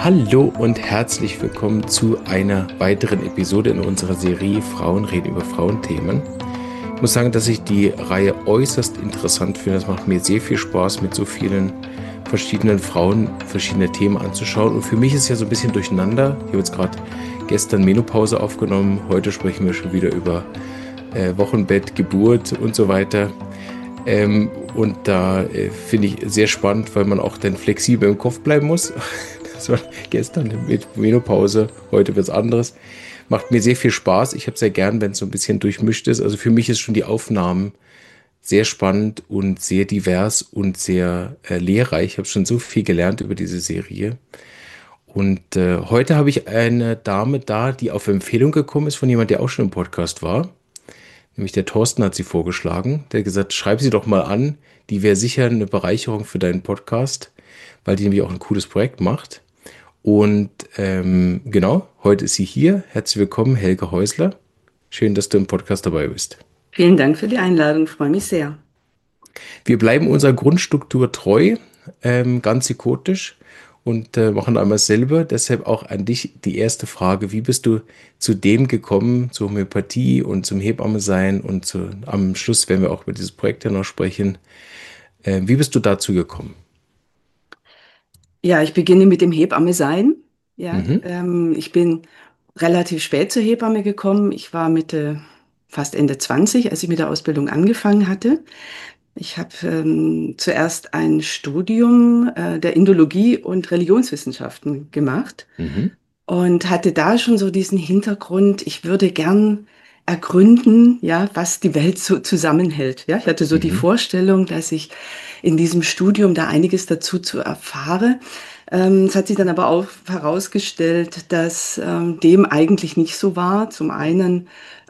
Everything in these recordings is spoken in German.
Hallo und herzlich willkommen zu einer weiteren Episode in unserer Serie Frauen reden über Frauenthemen. Ich muss sagen, dass ich die Reihe äußerst interessant finde. Es macht mir sehr viel Spaß, mit so vielen verschiedenen Frauen verschiedene Themen anzuschauen. Und für mich ist es ja so ein bisschen durcheinander. Ich habe jetzt gerade gestern Menopause aufgenommen. Heute sprechen wir schon wieder über Wochenbett, Geburt und so weiter. Und da finde ich sehr spannend, weil man auch dann flexibel im Kopf bleiben muss. Das war gestern mit Menopause, heute wird es anderes. Macht mir sehr viel Spaß. Ich habe sehr gern, wenn es so ein bisschen durchmischt ist. Also für mich ist schon die Aufnahmen sehr spannend und sehr divers und sehr lehrreich. Ich habe schon so viel gelernt über diese Serie. Und heute habe ich eine Dame da, die auf Empfehlung gekommen ist von jemand, der auch schon im Podcast war. Nämlich der Thorsten hat sie vorgeschlagen. Der hat gesagt, schreib sie doch mal an. Die wäre sicher eine Bereicherung für deinen Podcast, weil die nämlich auch ein cooles Projekt macht. Und genau, heute ist sie hier. Herzlich willkommen, Helge Häusler. Schön, dass du im Podcast dabei bist. Vielen Dank für die Einladung, freue mich sehr. Wir bleiben unserer Grundstruktur treu, ganz psychotisch und machen einmal selber. Deshalb auch an dich die erste Frage. Wie bist du zu dem gekommen, zur Homöopathie und zum Hebamme-Sein und am Schluss werden wir auch über dieses Projekt ja noch sprechen. Wie bist du dazu gekommen? Ja, ich beginne mit dem Hebamme sein. Ja, Mhm, ich bin relativ spät zur Hebamme gekommen. Ich war Mitte, fast Ende 20, als ich mit der Ausbildung angefangen hatte. Ich habe zuerst ein Studium der Indologie und Religionswissenschaften gemacht mhm, und hatte da schon so diesen Hintergrund, ich würde gern ergründen, ja, was die Welt so zusammenhält. Ja, ich hatte so die mhm, Vorstellung, dass ich in diesem Studium da einiges dazu zu erfahre. Es hat sich dann aber auch herausgestellt, dass dem eigentlich nicht so war. Zum einen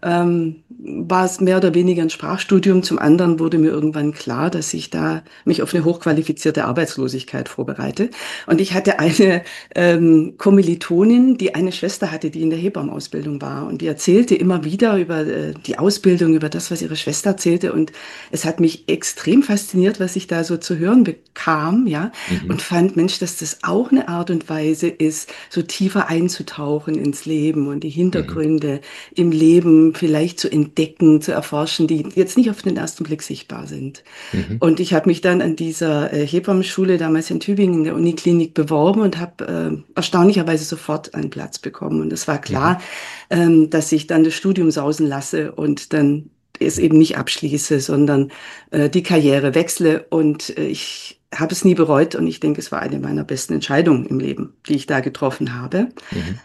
war es mehr oder weniger ein Sprachstudium, zum anderen wurde mir irgendwann klar, dass ich da mich auf eine hochqualifizierte Arbeitslosigkeit vorbereite. Und ich hatte eine Kommilitonin, die eine Schwester hatte, die in der Hebammenausbildung war. Und die erzählte immer wieder über die Ausbildung, über das, was ihre Schwester erzählte. Und es hat mich extrem fasziniert, was ich da so zu hören bekam, ja. mhm, Und fand, Mensch, dass das auch eine Art und Weise ist, so tiefer einzutauchen ins Leben und die mhm, Hintergründe im Leben vielleicht zu entdecken, zu erforschen, die jetzt nicht auf den ersten Blick sichtbar sind. mhm, Und ich habe mich dann an dieser Hebammenschule damals in Tübingen in der Uniklinik beworben und habe erstaunlicherweise sofort einen Platz bekommen. Und es war mhm, klar, dass ich dann das Studium sausen lasse und dann es eben nicht abschließe, sondern die Karriere wechsle. Und ich habe es nie bereut und ich denke, es war eine meiner besten Entscheidungen im Leben, die ich da getroffen habe. mhm,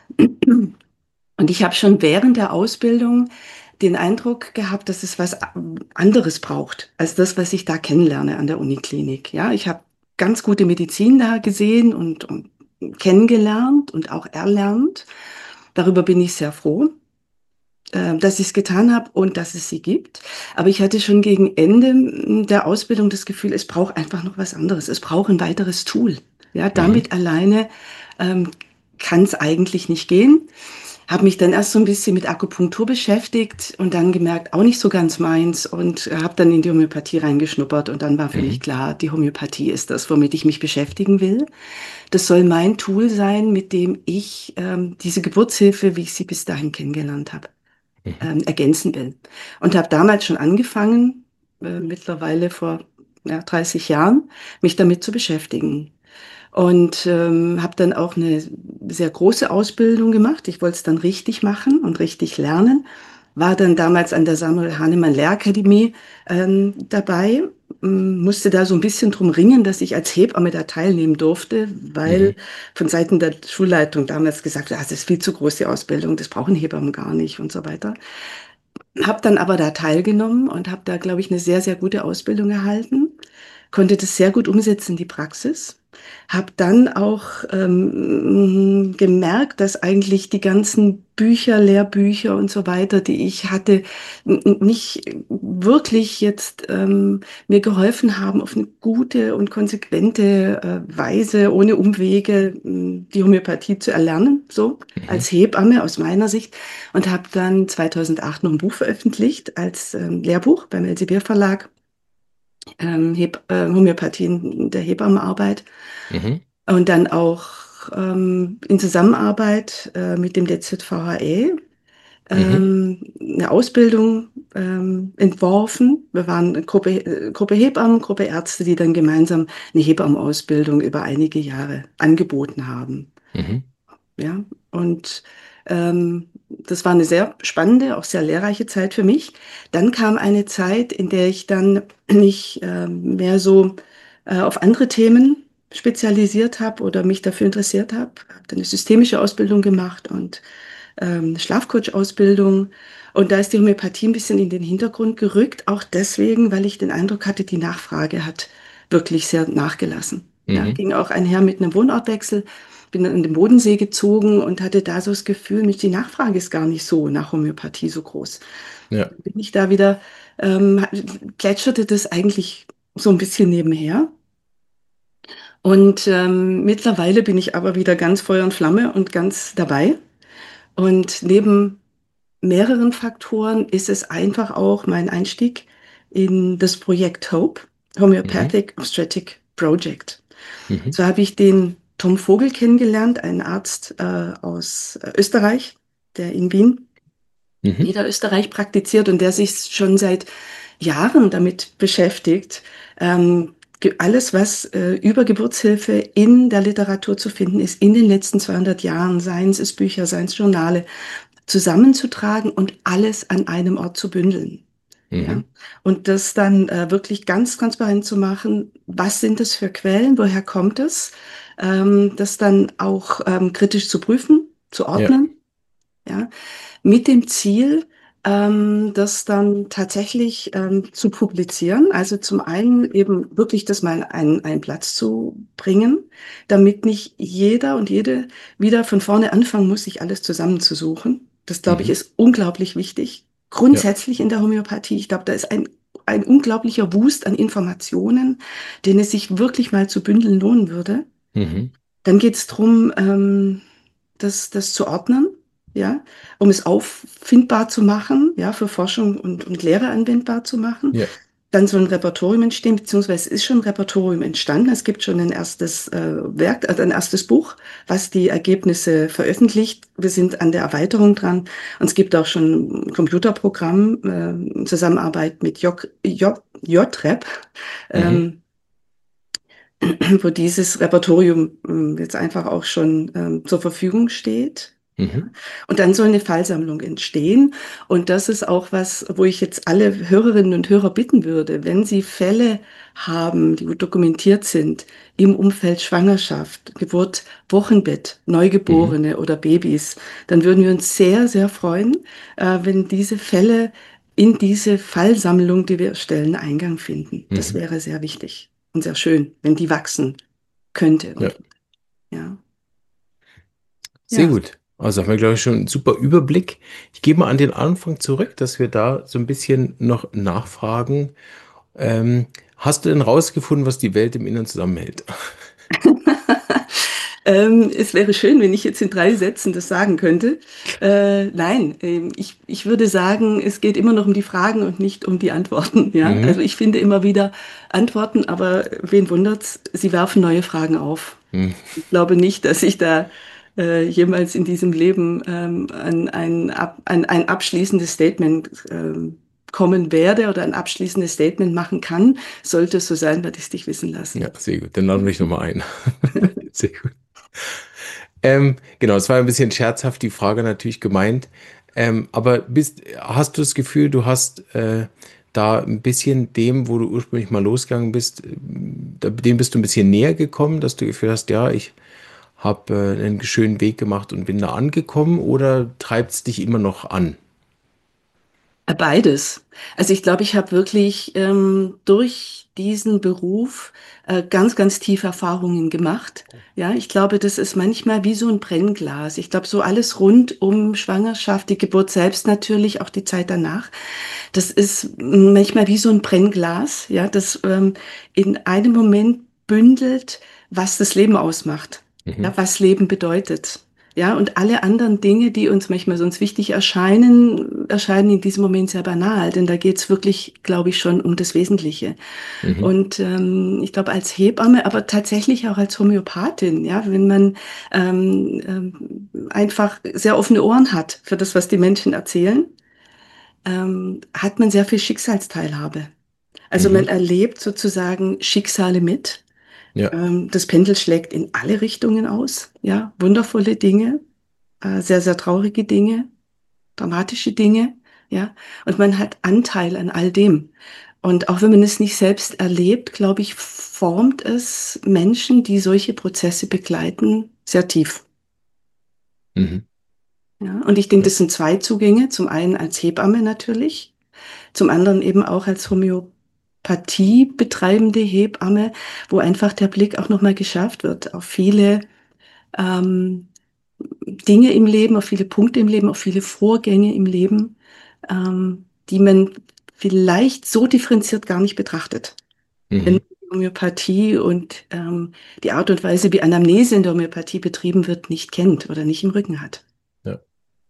Und ich habe schon während der Ausbildung den Eindruck gehabt, dass es was anderes braucht als das, was ich da kennenlerne an der Uniklinik. Ja, ich habe ganz gute Medizin da gesehen und kennengelernt und auch erlernt. Darüber bin ich sehr froh, dass ich es getan habe und dass es sie gibt. Aber ich hatte schon gegen Ende der Ausbildung das Gefühl, es braucht einfach noch was anderes. Es braucht ein weiteres Tool. Ja, mhm, damit alleine ähm, kann es eigentlich nicht gehen. Habe mich dann erst so ein bisschen mit Akupunktur beschäftigt und dann gemerkt, auch nicht so ganz meins und habe dann in die Homöopathie reingeschnuppert und dann war für mich mhm, klar, die Homöopathie ist das, womit ich mich beschäftigen will. Das soll mein Tool sein, mit dem ich diese Geburtshilfe, wie ich sie bis dahin kennengelernt habe, mhm. ergänzen will. Und habe damals schon angefangen, mittlerweile vor 30 Jahren, mich damit zu beschäftigen. Und habe dann auch eine sehr große Ausbildung gemacht. Ich wollte es dann richtig machen und richtig lernen. War dann damals an der Samuel Hahnemann Lehrakademie dabei, musste da so ein bisschen drum ringen, dass ich als Hebamme da teilnehmen durfte, weil Mhm. von Seiten der Schulleitung damals gesagt wurde, ah, das ist viel zu groß, die Ausbildung, das brauchen Hebammen gar nicht und so weiter. Habe dann aber da teilgenommen und habe da, glaube ich, eine sehr, sehr gute Ausbildung erhalten, konnte das sehr gut umsetzen in die Praxis. Habe dann auch gemerkt, dass eigentlich die ganzen Bücher, Lehrbücher und so weiter, die ich hatte, nicht wirklich jetzt mir geholfen haben, auf eine gute und konsequente Weise, ohne Umwege, die Homöopathie zu erlernen, so Mhm. als Hebamme aus meiner Sicht. Und habe dann 2008 noch ein Buch veröffentlicht als Lehrbuch beim Elsevier Verlag, Homöopathie in der Hebammenarbeit. Mhm. Und dann auch in Zusammenarbeit mit dem DZVHE Mhm. eine Ausbildung entworfen. Wir waren eine Gruppe Hebammen, Gruppe Ärzte, die dann gemeinsam eine Hebammenausbildung über einige Jahre angeboten haben. Mhm. Ja, und das war eine sehr spannende, auch sehr lehrreiche Zeit für mich. Dann kam eine Zeit, in der ich dann mich mehr so auf andere Themen spezialisiert habe oder mich dafür interessiert habe. Habe dann eine systemische Ausbildung gemacht und eine Schlafcoach-Ausbildung. Und da ist die Homöopathie ein bisschen in den Hintergrund gerückt, auch deswegen, weil ich den Eindruck hatte, die Nachfrage hat wirklich sehr nachgelassen. Ja, Mhm. ging auch einher mit einem Wohnortwechsel. Bin dann in den Bodensee gezogen und hatte da so das Gefühl, Mensch, die Nachfrage ist gar nicht so nach Homöopathie so groß. Ja. Bin ich da wieder, plätscherte das eigentlich so ein bisschen nebenher. Und mittlerweile bin ich aber wieder ganz Feuer und Flamme und ganz dabei. Und neben mehreren Faktoren ist es einfach auch mein Einstieg in das Projekt HOPE, Mhm. Homeopathic Obstetric Project. Mhm. So habe ich den Tom Vogel kennengelernt, einen Arzt aus Österreich, der in Wien, Mhm. Niederösterreich praktiziert und der sich schon seit Jahren damit beschäftigt, alles, was über Geburtshilfe in der Literatur zu finden ist, in den letzten 200 Jahren, seien es Bücher, seien es Journale, zusammenzutragen und alles an einem Ort zu bündeln. Ja, Mhm. und das dann wirklich ganz transparent zu machen, was sind das für Quellen, woher kommt es, das dann auch kritisch zu prüfen, zu Ja. ordnen, ja, mit dem Ziel, das dann tatsächlich zu publizieren. Also zum einen eben wirklich das mal einen Platz zu bringen, damit nicht jeder und jede wieder von vorne anfangen muss, sich alles zusammenzusuchen. Das, glaube ich, Mhm. ist unglaublich wichtig. Ja. Grundsätzlich in der Homöopathie. Ich glaube, da ist ein unglaublicher Wust an Informationen, den es sich wirklich mal zu bündeln lohnen würde. Mhm. Dann geht es darum, das zu ordnen, ja, um es auffindbar zu machen, ja, für Forschung und Lehre anwendbar zu machen. Ja. Dann soll ein Repertorium entstehen, beziehungsweise es ist schon ein Repertorium entstanden. Es gibt schon ein erstes Werk, ein erstes Buch, was die Ergebnisse veröffentlicht. Wir sind an der Erweiterung dran. Und es gibt auch schon ein Computerprogramm in Zusammenarbeit mit JREP, Mhm. ähm, wo dieses Repertorium jetzt einfach auch schon zur Verfügung steht. Ja. Mhm. Und dann soll eine Fallsammlung entstehen. Und das ist auch was, wo ich jetzt alle Hörerinnen und Hörer bitten würde, wenn Sie Fälle haben, die gut dokumentiert sind, im Umfeld Schwangerschaft, Geburt, Wochenbett, Mhm. Neugeborene oder Babys, dann würden wir uns sehr, sehr freuen, wenn diese Fälle in diese Fallsammlung, die wir erstellen, Eingang finden. Das Mhm. wäre sehr wichtig und sehr schön, wenn die wachsen könnte. Ja. Und ja, Sehr ja. gut. Also haben wir, glaube ich, schon einen super Überblick. Ich gehe mal an den Anfang zurück, dass wir da so ein bisschen noch nachfragen. Hast du denn rausgefunden, was die Welt im Inneren zusammenhält? Es wäre schön, wenn ich jetzt in 3 Sätzen das sagen könnte. Nein, ich würde sagen, es geht immer noch um die Fragen und nicht um die Antworten. Ja? Also Mhm. ich finde immer wieder Antworten, aber wen wundert's? Sie werfen neue Fragen auf. Mhm. Ich glaube nicht, dass ich da jemals in diesem Leben an ein abschließendes Statement kommen werde oder ein abschließendes Statement machen kann. Sollte es so sein, werde ich es dich wissen Ja, lassen. sehr gut. Dann laden wir dich nochmal ein. Sehr gut. Genau, es war ein bisschen scherzhaft, die Frage natürlich gemeint. Aber hast du das Gefühl, du hast da ein bisschen dem, wo du ursprünglich mal losgegangen bist, dem bist du ein bisschen näher gekommen, dass du das Gefühl hast, ja, ich habe einen schönen Weg gemacht und bin da angekommen, oder treibt es dich immer noch an? Beides. Also ich glaube, ich habe wirklich durch diesen Beruf ganz, ganz tiefe Erfahrungen gemacht. Ja, ich glaube, das ist manchmal wie so ein Brennglas. Ich glaube, so alles rund um Schwangerschaft, die Geburt selbst natürlich, auch die Zeit danach, das ist manchmal wie so ein Brennglas, ja, das in einem Moment bündelt, was das Leben ausmacht, ja, Mhm. was Leben bedeutet. Ja, und alle anderen Dinge, die uns manchmal sonst wichtig erscheinen, erscheinen in diesem Moment sehr banal, denn da geht's wirklich, glaube ich, schon um das Wesentliche. Mhm. Und ich glaube, als Hebamme, aber tatsächlich auch als Homöopathin, ja, wenn man einfach sehr offene Ohren hat für das, was die Menschen erzählen, hat man sehr viel Schicksalsteilhabe. Also man Mhm. erlebt sozusagen Schicksale mit. Ja. Das Pendel schlägt in alle Richtungen aus. Ja, wundervolle Dinge, sehr, sehr traurige Dinge, dramatische Dinge. Ja, und man hat Anteil an all dem. Und auch wenn man es nicht selbst erlebt, glaube ich, formt es Menschen, die solche Prozesse begleiten, sehr tief. Mhm. Ja, und ich denke, Ja. das sind zwei Zugänge. Zum einen als Hebamme natürlich, zum anderen eben auch als Homöopathie betreibende Hebamme, wo einfach der Blick auch nochmal geschärft wird auf viele ähm, Dinge im Leben, auf viele Punkte im Leben, auf viele Vorgänge im Leben, die man vielleicht so differenziert gar nicht betrachtet. Wenn Mhm. man die Homöopathie und die Art und Weise, wie Anamnese in der Homöopathie betrieben wird, nicht kennt oder nicht im Rücken hat. Ja.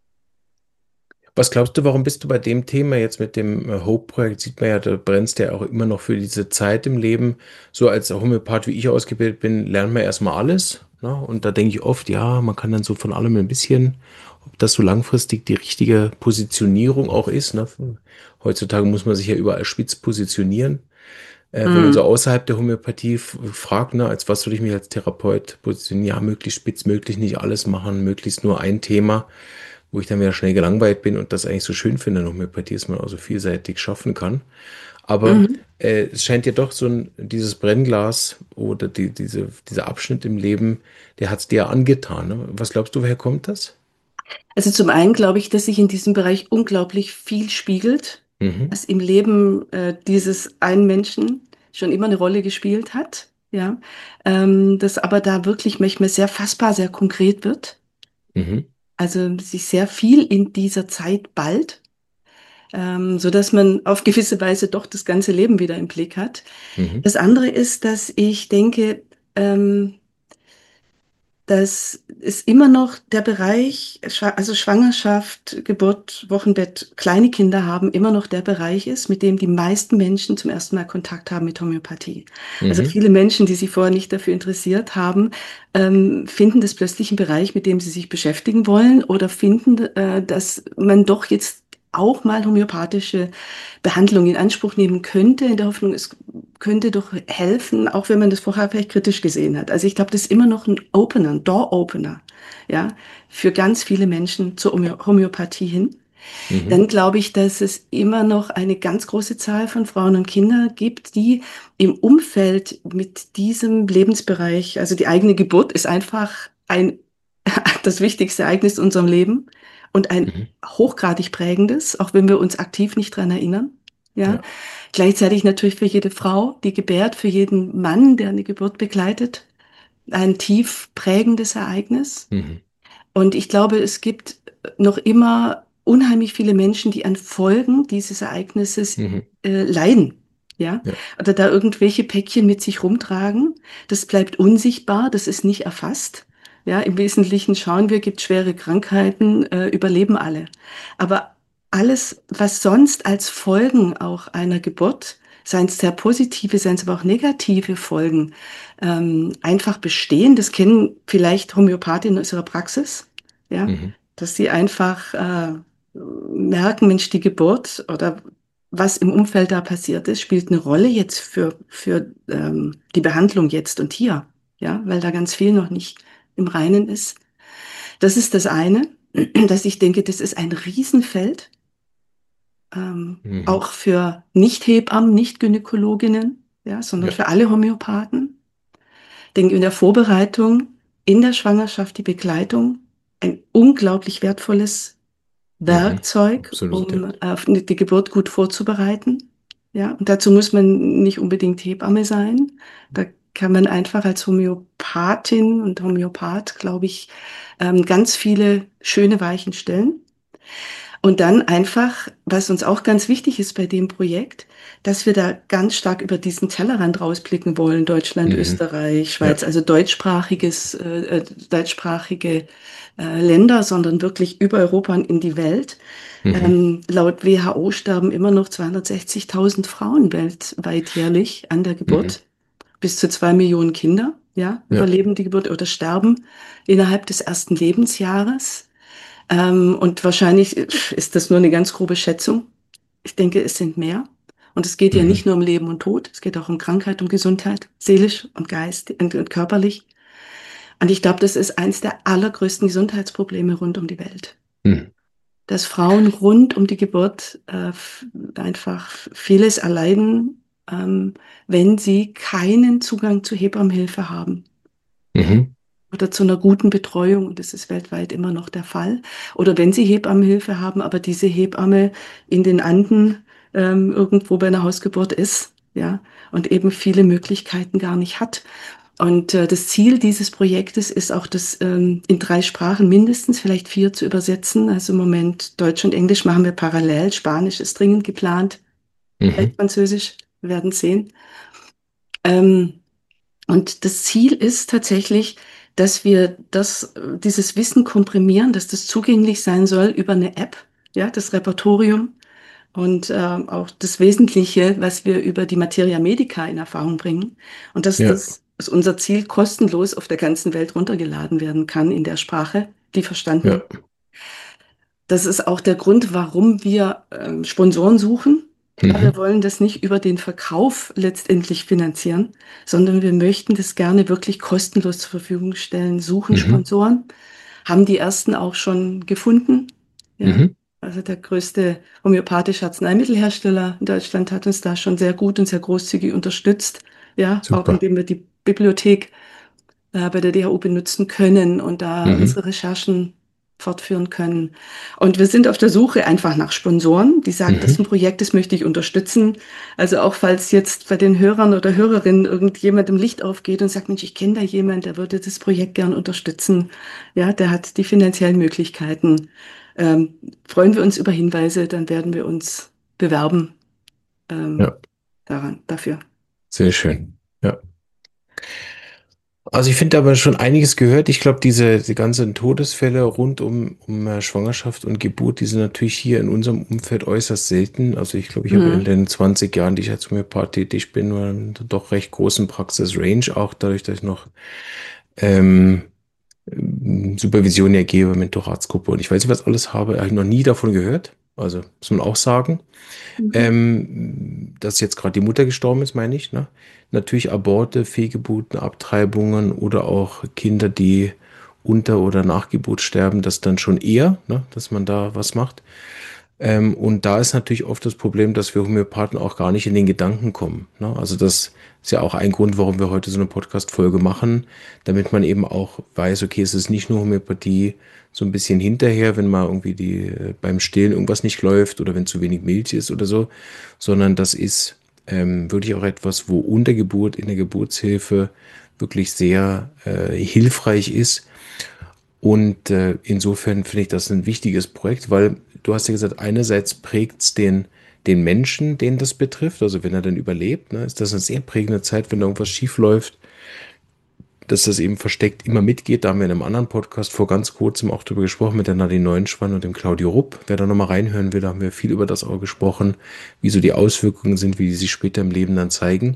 Was glaubst du, warum bist du bei dem Thema jetzt mit dem Hope-Projekt? Sieht man ja, da brennst du ja auch immer noch für diese Zeit im Leben. So als Homöopath, wie ich ausgebildet bin, lernt man erstmal alles. Ne? Und da denke ich oft, ja, man kann dann so von allem ein bisschen, ob das so langfristig die richtige Positionierung auch ist. Ne? Heutzutage muss man sich ja überall spitz positionieren. Wenn man so Mhm. außerhalb der Homöopathie fragt, ne, als was würde ich mich als Therapeut positionieren? Ja, möglichst spitz, möglichst nicht alles machen, möglichst nur ein Thema, wo ich dann wieder schnell gelangweilt bin und das eigentlich so schön finde in der Homöopathie, dass man auch so vielseitig schaffen kann. Aber Mhm. es scheint ja doch so dieses Brennglas oder dieser Abschnitt im Leben, der hat es dir angetan. Ne? Was glaubst du, woher kommt das? Also zum einen glaube ich, dass sich in diesem Bereich unglaublich viel spiegelt, Mhm, was im Leben dieses einen Menschen schon immer eine Rolle gespielt hat. Ja, das aber da wirklich manchmal sehr fassbar, sehr konkret wird. mhm, Also sich sehr viel in dieser Zeit ballt, so dass man auf gewisse Weise doch das ganze Leben wieder im Blick hat. mhm, Das andere ist, dass ich denke, dass es immer noch der Bereich, also Schwangerschaft, Geburt, Wochenbett, kleine Kinder haben, immer noch der Bereich ist, mit dem die meisten Menschen zum ersten Mal Kontakt haben mit Homöopathie. Also mhm, viele Menschen, die sich vorher nicht dafür interessiert haben, finden das plötzlich einen Bereich, mit dem sie sich beschäftigen wollen oder finden, dass man doch jetzt auch mal homöopathische Behandlung in Anspruch nehmen könnte, in der Hoffnung, es könnte doch helfen, auch wenn man das vorher vielleicht kritisch gesehen hat. Also ich glaube, das ist immer noch ein Opener, ein Door-Opener, ja, für ganz viele Menschen zur Homöopathie hin. mhm, Dann glaube ich, dass es immer noch eine ganz große Zahl von Frauen und Kindern gibt, die im Umfeld mit diesem Lebensbereich, also die eigene Geburt ist einfach ein, das wichtigste Ereignis in unserem Leben und ein mhm, hochgradig prägendes, auch wenn wir uns aktiv nicht daran erinnern. Ja, ja, gleichzeitig natürlich für jede Frau, die gebärt, für jeden Mann, der eine Geburt begleitet, ein tief prägendes Ereignis. mhm, Und ich glaube, es gibt noch immer unheimlich viele Menschen, die an Folgen dieses Ereignisses mhm, leiden. Ja, ja, oder da irgendwelche Päckchen mit sich rumtragen. Das bleibt unsichtbar, das ist nicht erfasst. Ja, im Wesentlichen schauen wir, gibt schwere Krankheiten, überleben alle. Aber alles, was sonst als Folgen auch einer Geburt, seien es sehr positive, seien es aber auch negative Folgen, einfach bestehen. Das kennen vielleicht Homöopathinnen aus ihrer Praxis, ja, mhm, dass sie einfach merken, Mensch, die Geburt oder was im Umfeld da passiert ist, spielt eine Rolle jetzt für die Behandlung jetzt und hier, ja, weil da ganz viel noch nicht im Reinen ist. Das ist das eine, dass ich denke, das ist ein Riesenfeld, mhm, auch für Nicht-Hebammen, Nicht-Gynäkologinnen, ja, sondern ja, für alle Homöopathen. Denke in der Vorbereitung, in der Schwangerschaft die Begleitung, ein unglaublich wertvolles mhm, Werkzeug, absolut, ja. um die Geburt gut vorzubereiten. Ja, und dazu muss man nicht unbedingt Hebamme sein. Da kann man einfach als Homöopathin und Homöopath, glaube ich, ganz viele schöne Weichen stellen. Und dann einfach, was uns auch ganz wichtig ist bei dem Projekt, dass wir da ganz stark über diesen Tellerrand rausblicken wollen, Deutschland, Mhm. Österreich, Ja. Schweiz, also deutschsprachige Länder, sondern wirklich über Europa und in die Welt. Mhm. Laut WHO sterben immer noch 260.000 Frauen weltweit jährlich an der Mhm. Geburt. Bis zu 2 Millionen Kinder, ja, Ja. überleben die Geburt oder sterben innerhalb des ersten Lebensjahres. Und wahrscheinlich ist das nur eine ganz grobe Schätzung. Ich denke, es sind mehr. Und es geht ja Mhm. nicht nur um Leben und Tod, es geht auch um Krankheit und Gesundheit, seelisch und geistig und körperlich. Und ich glaube, das ist eines der allergrößten Gesundheitsprobleme rund um die Welt. Mhm. Dass Frauen rund um die Geburt einfach vieles erleiden, wenn sie keinen Zugang zu Hebammenhilfe haben Mhm. oder zu einer guten Betreuung. Und das ist weltweit immer noch der Fall. Oder wenn sie Hebammenhilfe haben, aber diese Hebamme in den Anden irgendwo bei einer Hausgeburt ist, ja, und eben viele Möglichkeiten gar nicht hat. Und das Ziel dieses Projektes ist auch, das in 3 Sprachen mindestens, vielleicht 4 zu übersetzen. Also im Moment Deutsch und Englisch machen wir parallel. Spanisch ist dringend geplant, vielleicht Mhm. Französisch, wir werden sehen. Ähm, und das Ziel ist tatsächlich, dass wir dieses Wissen komprimieren, dass das zugänglich sein soll über eine App, ja, das Repertorium und auch das Wesentliche, was wir über die Materia Medica in Erfahrung bringen. Und dass Ja. das ist unser Ziel, kostenlos auf der ganzen Welt runtergeladen werden kann in der Sprache, die verstanden Ja. wird. Das ist auch der Grund, warum wir Sponsoren suchen. Ja, wir Mhm. wollen das nicht über den Verkauf letztendlich finanzieren, sondern wir möchten das gerne wirklich kostenlos zur Verfügung stellen, suchen Mhm. Sponsoren, haben die ersten auch schon gefunden. Ja, Mhm. also der größte homöopathische Arzneimittelhersteller in Deutschland hat uns da schon sehr gut und sehr großzügig unterstützt. Ja, auch Super. indem wir die Bibliothek bei der DHU benutzen können und da Mhm. unsere Recherchen fortführen können. Und wir sind auf der Suche einfach nach Sponsoren, die sagen, das ist Mhm. ein Projekt, das möchte ich unterstützen. Also auch falls jetzt bei den Hörern oder Hörerinnen irgendjemand im Licht aufgeht und sagt, Mensch, ich kenne da jemand, der würde das Projekt gern unterstützen. Ja, der hat die finanziellen Möglichkeiten. Ähm, freuen wir uns über Hinweise, dann werden wir uns bewerben ähm, Ja. dafür. Sehr schön. Ja. Also ich finde aber schon einiges gehört. Ich glaube, die ganzen Todesfälle rund um Schwangerschaft und Geburt, die sind natürlich hier in unserem Umfeld äußerst selten. Also ich glaube, ich habe in Mhm. den 20 Jahren, die ich als Homöopath tätig bin, nur einen doch recht großen Praxis-Range, auch dadurch, dass ich noch ähm, Supervision ergebe, Mentoratsgruppe und ich weiß nicht, was alles habe, habe ich noch nie davon gehört. Also muss man auch sagen. Mhm. Dass jetzt gerade die Mutter gestorben ist, meine ich, ne? Natürlich Aborte, Fehlgeburten, Abtreibungen oder auch Kinder, die unter oder nach Geburt sterben, das dann schon eher, ne? Dass man da was macht. Und da ist natürlich oft das Problem, dass wir Homöopathen auch gar nicht in den Gedanken kommen. Ne? Also das ist ja auch ein Grund, warum wir heute so eine Podcast-Folge machen, damit man eben auch weiß, okay, es ist nicht nur Homöopathie so ein bisschen hinterher, wenn mal irgendwie beim Stillen irgendwas nicht läuft oder wenn zu wenig Milch ist oder so, sondern das ist wirklich auch etwas, wo Untergeburt in der Geburtshilfe wirklich sehr hilfreich ist und insofern finde ich das ein wichtiges Projekt, weil du hast ja gesagt, einerseits prägt es den Menschen, den das betrifft, also wenn er dann überlebt, ne, ist das eine sehr prägende Zeit, wenn da irgendwas schief läuft, dass das eben versteckt immer mitgeht. Da haben wir in einem anderen Podcast vor ganz kurzem auch drüber gesprochen mit der Nadine Neuenschwann und dem Claudio Rupp. Wer da nochmal reinhören will, da haben wir viel über das auch gesprochen, wie so die Auswirkungen sind, wie die sich später im Leben dann zeigen.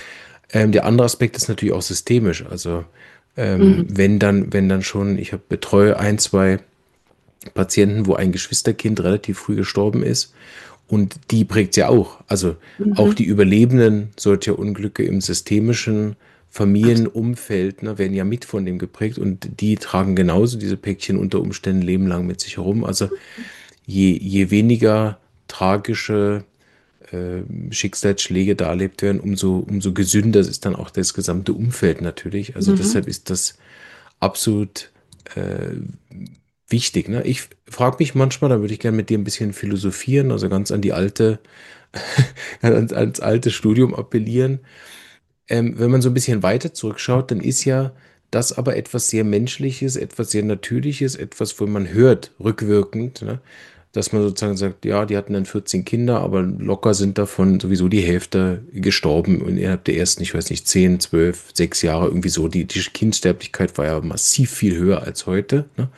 Der andere Aspekt ist natürlich auch systemisch. Also Mhm. wenn dann schon, betreue ein, zwei Patienten, wo ein Geschwisterkind relativ früh gestorben ist. Und die prägt ja auch. Also auch Mhm. die Überlebenden solcher Unglücke im systemischen Familienumfeld, ne, werden ja mit von dem geprägt und die tragen genauso diese Päckchen unter Umständen lebenlang mit sich herum. Also je weniger tragische Schicksalsschläge da erlebt werden, umso gesünder ist dann auch das gesamte Umfeld natürlich. Also Mhm. deshalb ist das absolut äh, wichtig. Ne? Ich frage mich manchmal, da würde ich gerne mit dir ein bisschen philosophieren, also ganz an die ans alte Studium appellieren. Wenn man so ein bisschen weiter zurückschaut, dann ist ja das aber etwas sehr Menschliches, etwas sehr Natürliches, etwas, wo man hört, rückwirkend, ne? dass man sozusagen sagt, ja, die hatten dann 14 Kinder, aber locker sind davon sowieso die Hälfte gestorben und innerhalb der ersten, ich weiß nicht, 10, 12, 6 Jahre irgendwie so. Die Kindsterblichkeit war ja massiv viel höher als heute. Ne?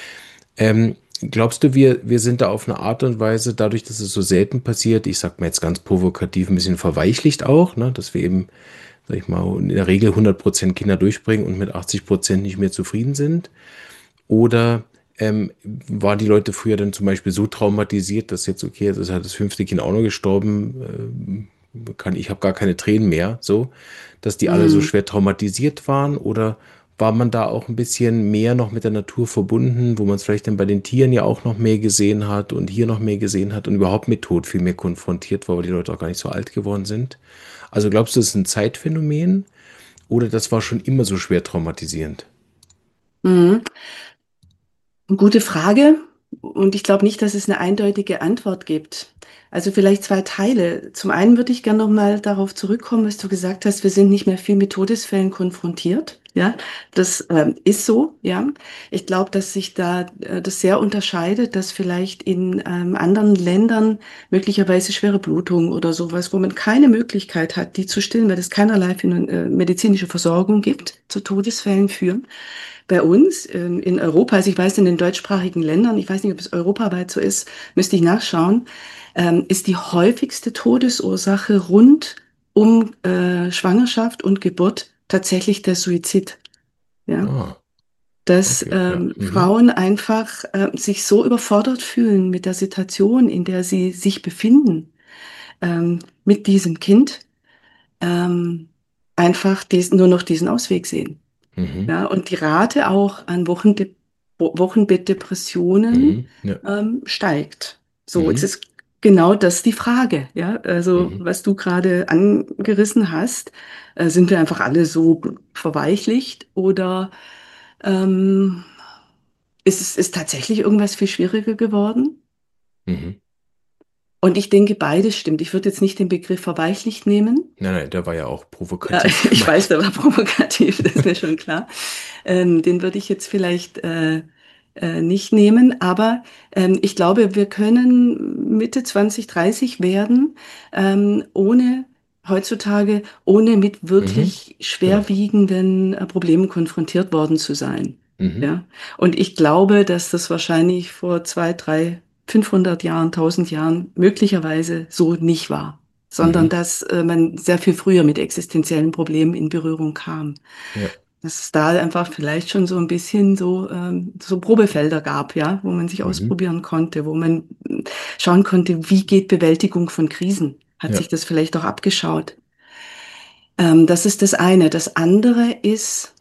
Glaubst du, wir sind da auf eine Art und Weise, dadurch, dass es so selten passiert, ich sag mal jetzt ganz provokativ, ein bisschen verweichlicht auch, ne? Dass wir eben, sag ich mal, in der Regel 100% Kinder durchbringen und mit 80% nicht mehr zufrieden sind? Oder waren die Leute früher dann zum Beispiel so traumatisiert, dass jetzt, okay, jetzt ist halt das fünfte Kind auch noch gestorben, ich habe gar keine Tränen mehr, so, dass die alle so Mhm. schwer traumatisiert waren? Oder war man da auch ein bisschen mehr noch mit der Natur verbunden, wo man es vielleicht dann bei den Tieren ja auch noch mehr gesehen hat und hier noch mehr gesehen hat und überhaupt mit Tod viel mehr konfrontiert war, weil die Leute auch gar nicht so alt geworden sind? Also glaubst du, das ist ein Zeitphänomen oder das war schon immer so schwer traumatisierend? Mhm. Gute Frage. Und ich glaube nicht, dass es eine eindeutige Antwort gibt. Also vielleicht zwei Teile. Zum einen würde ich gerne noch mal darauf zurückkommen, was du gesagt hast. Wir sind nicht mehr viel mit Todesfällen konfrontiert. Ja, das ist so. Ja, ich glaube, dass sich da das sehr unterscheidet, dass vielleicht in anderen Ländern möglicherweise schwere Blutung oder sowas, wo man keine Möglichkeit hat, die zu stillen, weil es keinerlei medizinische Versorgung gibt, zu Todesfällen führen. Bei uns in Europa, also ich weiß in den deutschsprachigen Ländern, ich weiß nicht, ob es europaweit so ist, müsste ich nachschauen, ist die häufigste Todesursache rund um Schwangerschaft und Geburt tatsächlich der Suizid. Ja? Ah, Dass okay, ja. Mhm. Frauen einfach sich so überfordert fühlen mit der Situation, in der sie sich befinden, mit diesem Kind, ähm, einfach nur noch diesen Ausweg sehen. Mhm. Ja, und die Rate auch an Wochenbettdepressionen Mhm. Ja. steigt. So, jetzt Mhm. ist genau das die Frage. Ja, also Mhm. was du gerade angerissen hast, sind wir einfach alle so verweichlicht oder ähm, ist tatsächlich irgendwas viel schwieriger geworden? Mhm. Und ich denke, beides stimmt. Ich würde jetzt nicht den Begriff verweichlicht nehmen. Nein, nein, der war ja auch Ja, provokativ ich weiß, gemeint. der war provokativ, das ist mir schon klar. Den würde ich jetzt vielleicht nicht nehmen, aber ich glaube, wir können Mitte 2030 werden, ohne heutzutage, ohne mit Mhm. wirklich Genau. schwerwiegenden Problemen konfrontiert worden zu sein. Mhm. Ja, und ich glaube, dass das wahrscheinlich vor 200, 300, 500 Jahren, 1000 Jahren möglicherweise so nicht war, sondern Mhm. dass man sehr viel früher mit existenziellen Problemen in Berührung kam. Ja. Dass es da einfach vielleicht schon so ein bisschen so Probefelder gab, ja, wo man sich Mhm. ausprobieren konnte, wo man schauen konnte, wie geht Bewältigung von Krisen? Hat Ja. sich das vielleicht auch abgeschaut? Das ist das eine. Das andere ist,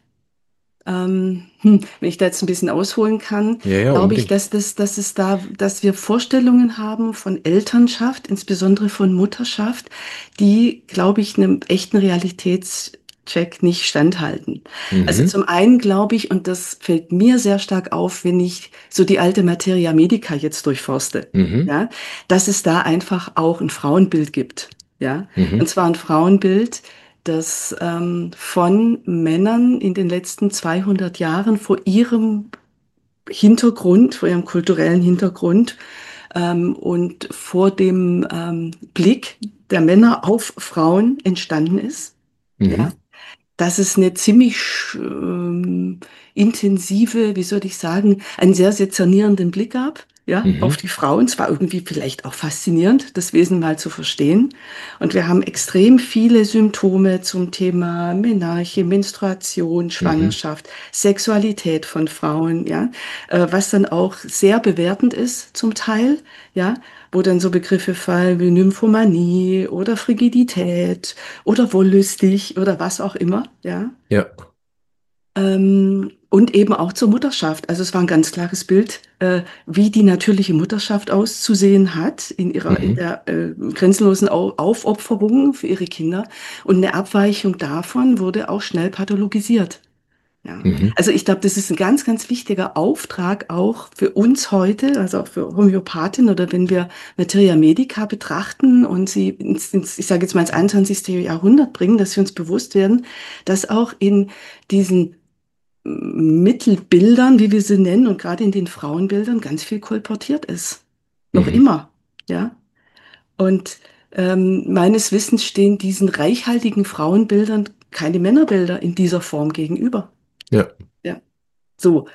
wenn ich da jetzt ein bisschen ausholen kann, Ja, ja, glaube ich, unbedingt. dass wir Vorstellungen haben von Elternschaft, insbesondere von Mutterschaft, die, glaube ich, einem echten Realitätscheck nicht standhalten. Also Mhm. zum einen glaube ich, und das fällt mir sehr stark auf, wenn ich so die alte Materia Medica jetzt durchforste, Mhm. ja, dass es da einfach auch ein Frauenbild gibt, ja, und Mhm. zwar ein Frauenbild, das von Männern in den letzten 200 Jahren vor ihrem Hintergrund, vor ihrem kulturellen Hintergrund und vor dem Blick der Männer auf Frauen entstanden ist. Mhm. Ja, dass es eine ziemlich intensive, wie soll ich sagen, einen sehr sezernierenden Blick gab, ja, auf Mhm. die Frauen. Es war irgendwie vielleicht auch faszinierend, das Wesen mal zu verstehen. Und wir haben extrem viele Symptome zum Thema Menarche, Menstruation, Mhm. Schwangerschaft, Sexualität von Frauen, ja, was dann auch sehr bewertend ist zum Teil, ja, wo dann so Begriffe fallen wie Nymphomanie oder Frigidität oder wollüstig oder was auch immer, ja. Ja. Und eben auch zur Mutterschaft. Also es war ein ganz klares Bild, wie die natürliche Mutterschaft auszusehen hat in Mhm. der grenzenlosen Aufopferung für ihre Kinder. Und eine Abweichung davon wurde auch schnell pathologisiert. Ja. Mhm. Also ich glaube, das ist ein ganz, ganz wichtiger Auftrag auch für uns heute, also auch für Homöopathen oder wenn wir Materia Medica betrachten und sie ich sage jetzt mal ins 21. Jahrhundert bringen, dass wir uns bewusst werden, dass auch in diesen Mittelbildern, wie wir sie nennen, und gerade in den Frauenbildern ganz viel kolportiert ist. noch Mhm. immer, ja. Und meines Wissens stehen diesen reichhaltigen Frauenbildern keine Männerbilder in dieser Form gegenüber. Ja. Ja, so.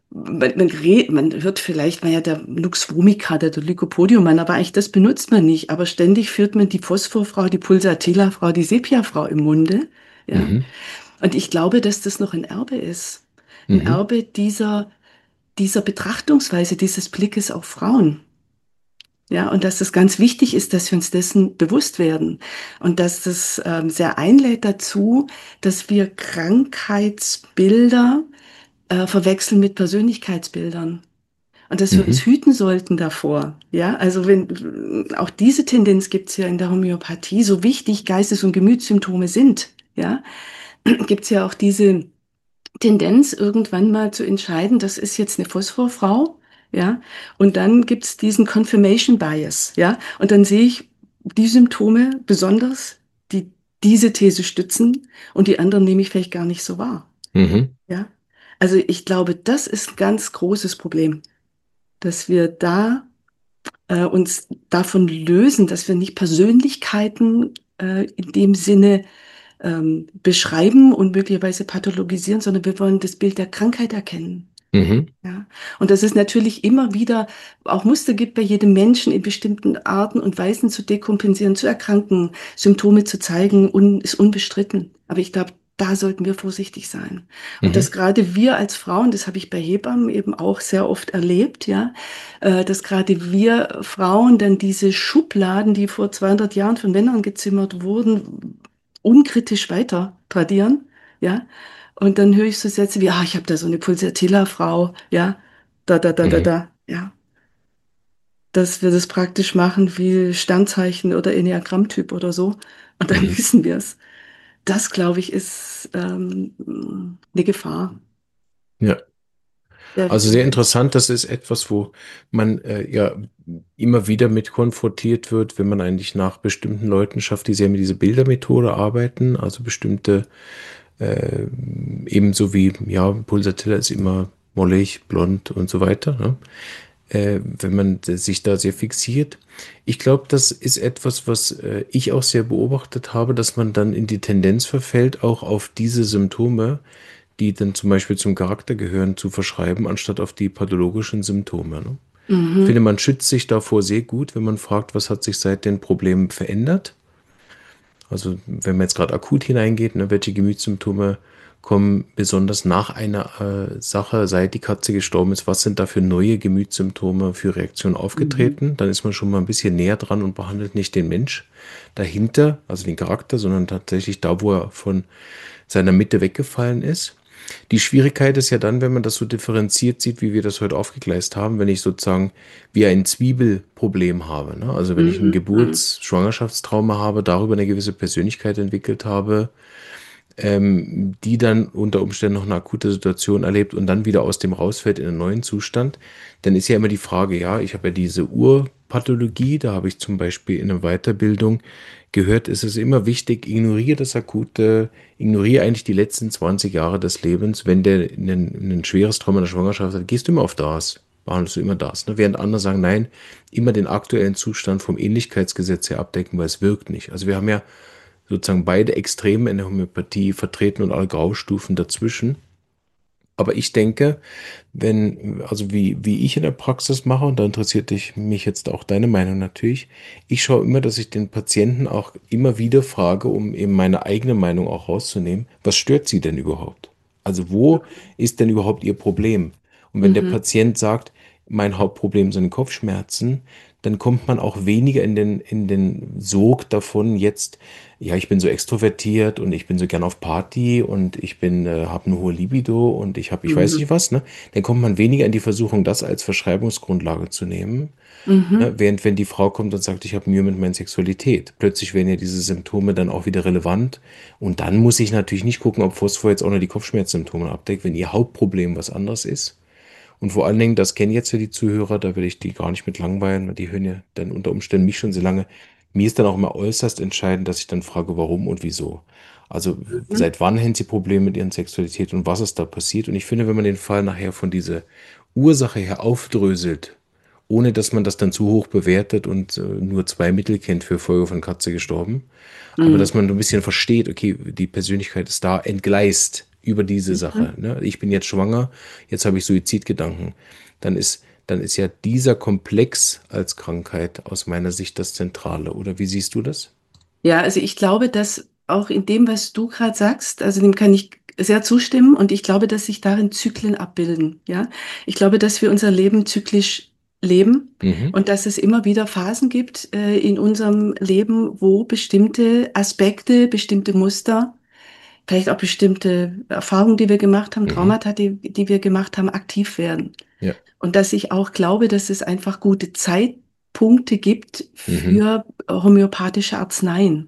Man hört vielleicht, man ja der Lux vomica, der Lycopodium-Mann, aber eigentlich das benutzt man nicht. Aber ständig führt man die Phosphorfrau, die Pulsatilla-Frau, die Sepia-Frau im Munde. Ja. Mhm. Und ich glaube, dass das noch ein Erbe ist. Ein Mhm. Erbe dieser Betrachtungsweise, dieses Blickes auf Frauen. Ja, und dass es ganz wichtig ist, dass wir uns dessen bewusst werden und dass das sehr einlädt dazu, dass wir Krankheitsbilder verwechseln mit Persönlichkeitsbildern und dass wir uns Mhm. hüten sollten davor. Ja, also wenn auch diese Tendenz gibt es ja in der Homöopathie, so wichtig Geistes- und Gemütssymptome sind, ja, gibt es ja auch diese Tendenz, irgendwann mal zu entscheiden, das ist jetzt eine Phosphorfrau, ja, und dann gibt es diesen Confirmation Bias, ja, und dann sehe ich die Symptome besonders, die diese These stützen und die anderen nehme ich vielleicht gar nicht so wahr, Mhm. ja. Also ich glaube, das ist ein ganz großes Problem, dass wir da uns davon lösen, dass wir nicht Persönlichkeiten in dem Sinne beschreiben und möglicherweise pathologisieren, sondern wir wollen das Bild der Krankheit erkennen. Mhm. Ja. Und dass es natürlich immer wieder auch Muster gibt bei jedem Menschen in bestimmten Arten und Weisen zu dekompensieren, zu erkranken, Symptome zu zeigen, ist unbestritten. Aber ich glaube, da sollten wir vorsichtig sein. Und dass Mhm. gerade wir als Frauen, das habe ich bei Hebammen eben auch sehr oft erlebt, ja, dass gerade wir Frauen dann diese Schubladen, die vor 200 Jahren von Männern gezimmert wurden, unkritisch weiter tradieren, ja. Und dann höre ich so Sätze wie, ah, ich habe da so eine Pulsatilla-Frau, ja, Mhm. ja. Dass wir das praktisch machen wie Sternzeichen oder Enneagrammtyp oder so. Und dann Mhm. wissen wir es. Das, glaube ich, ist eine Gefahr. Ja. Ja, Also sehr interessant, das ist etwas, wo man ja immer wieder mit konfrontiert wird, wenn man eigentlich nach bestimmten Leuten schafft, die sehr mit dieser Bildermethode arbeiten, also bestimmte, äh, ebenso wie, ja, Pulsatilla ist immer mollig, blond und so weiter, ne? Wenn man sich da sehr fixiert. Ich glaube, das ist etwas, was ich auch sehr beobachtet habe, dass man dann in die Tendenz verfällt, auch auf diese Symptome, die dann zum Beispiel zum Charakter gehören, zu verschreiben, anstatt auf die pathologischen Symptome. Ne? Ich finde, Mhm. man schützt sich davor sehr gut, wenn man fragt, was hat sich seit den Problemen verändert. Also wenn man jetzt gerade akut hineingeht, ne, welche Gemütssymptome kommen besonders nach einer Sache, seit die Katze gestorben ist, was sind da für neue Gemütssymptome, für Reaktionen Mhm. aufgetreten? Dann ist man schon mal ein bisschen näher dran und behandelt nicht den Mensch dahinter, also den Charakter, sondern tatsächlich da, wo er von seiner Mitte weggefallen ist. Die Schwierigkeit ist ja dann, wenn man das so differenziert sieht, wie wir das heute aufgegleist haben, wenn ich sozusagen wie ein Zwiebelproblem habe. Ne? Also wenn ich ein Mhm. Mhm. Schwangerschaftstrauma habe, darüber eine gewisse Persönlichkeit entwickelt habe, die dann unter Umständen noch eine akute Situation erlebt und dann wieder aus dem rausfällt in einen neuen Zustand, dann ist ja immer die Frage, ja, ich habe ja diese Urpathologie, da habe ich zum Beispiel in einer Weiterbildung gehört, ist es immer wichtig, ignoriere das Akute, ignoriere eigentlich die letzten 20 Jahre des Lebens. Wenn der ein schweres Trauma in der Schwangerschaft hat, gehst du immer auf das, behandelst du immer das. Ne? Während andere sagen, nein, immer den aktuellen Zustand vom Ähnlichkeitsgesetz her abdecken, weil es wirkt nicht. Also wir haben ja sozusagen beide Extreme in der Homöopathie vertreten und alle Graustufen dazwischen. Aber ich denke, also wie ich in der Praxis mache, und da interessiert mich jetzt auch deine Meinung natürlich, ich schaue immer, dass ich den Patienten auch immer wieder frage, um eben meine eigene Meinung auch rauszunehmen, was stört sie denn überhaupt? Also wo ist denn überhaupt ihr Problem? Und wenn der Mhm. Patient sagt, mein Hauptproblem sind Kopfschmerzen, dann kommt man auch weniger in den Sog davon, jetzt, ja, ich bin so extrovertiert und ich bin so gern auf Party und habe eine hohe Libido und ich weiß Mhm. nicht was, ne? Dann kommt man weniger in die Versuchung, das als Verschreibungsgrundlage zu nehmen. Ne? Mhm. Während wenn die Frau kommt und sagt, ich habe Mühe mit meiner Sexualität, plötzlich werden ja diese Symptome dann auch wieder relevant. Und dann muss ich natürlich nicht gucken, ob Phosphor jetzt auch noch die Kopfschmerzsymptome abdeckt, wenn ihr Hauptproblem was anderes ist. Und vor allen Dingen, das kennen jetzt ja die Zuhörer, da will ich die gar nicht mit langweilen, weil die hören ja dann unter Umständen mich schon so lange. Mir ist dann auch immer äußerst entscheidend, dass ich dann frage, warum und wieso. Also Mhm. seit wann haben sie Probleme mit ihren Sexualität und was ist da passiert? Und ich finde, wenn man den Fall nachher von dieser Ursache her aufdröselt ohne dass man das dann zu hoch bewertet und nur zwei Mittel kennt für Feuer von Katze gestorben. Aber dass Mhm. man ein bisschen versteht, okay, die Persönlichkeit ist da entgleist über diese Sache. Mhm. Ne? Ich bin jetzt schwanger, jetzt habe ich Suizidgedanken. Dann ist ja dieser Komplex als Krankheit aus meiner Sicht das Zentrale. Oder wie siehst du das? Ja, also ich glaube, dass auch in dem, was du gerade sagst, also dem kann ich sehr zustimmen und ich glaube, dass sich darin Zyklen abbilden. Ja, ich glaube, dass wir unser Leben zyklisch leben Mhm, und dass es immer wieder Phasen gibt in unserem Leben, wo bestimmte Aspekte, bestimmte Muster, vielleicht auch bestimmte Erfahrungen, die wir gemacht haben, mhm, Traumata, die wir gemacht haben, aktiv werden. ja, Und dass ich auch glaube, dass es einfach gute Zeitpunkte gibt mhm, für homöopathische Arzneien.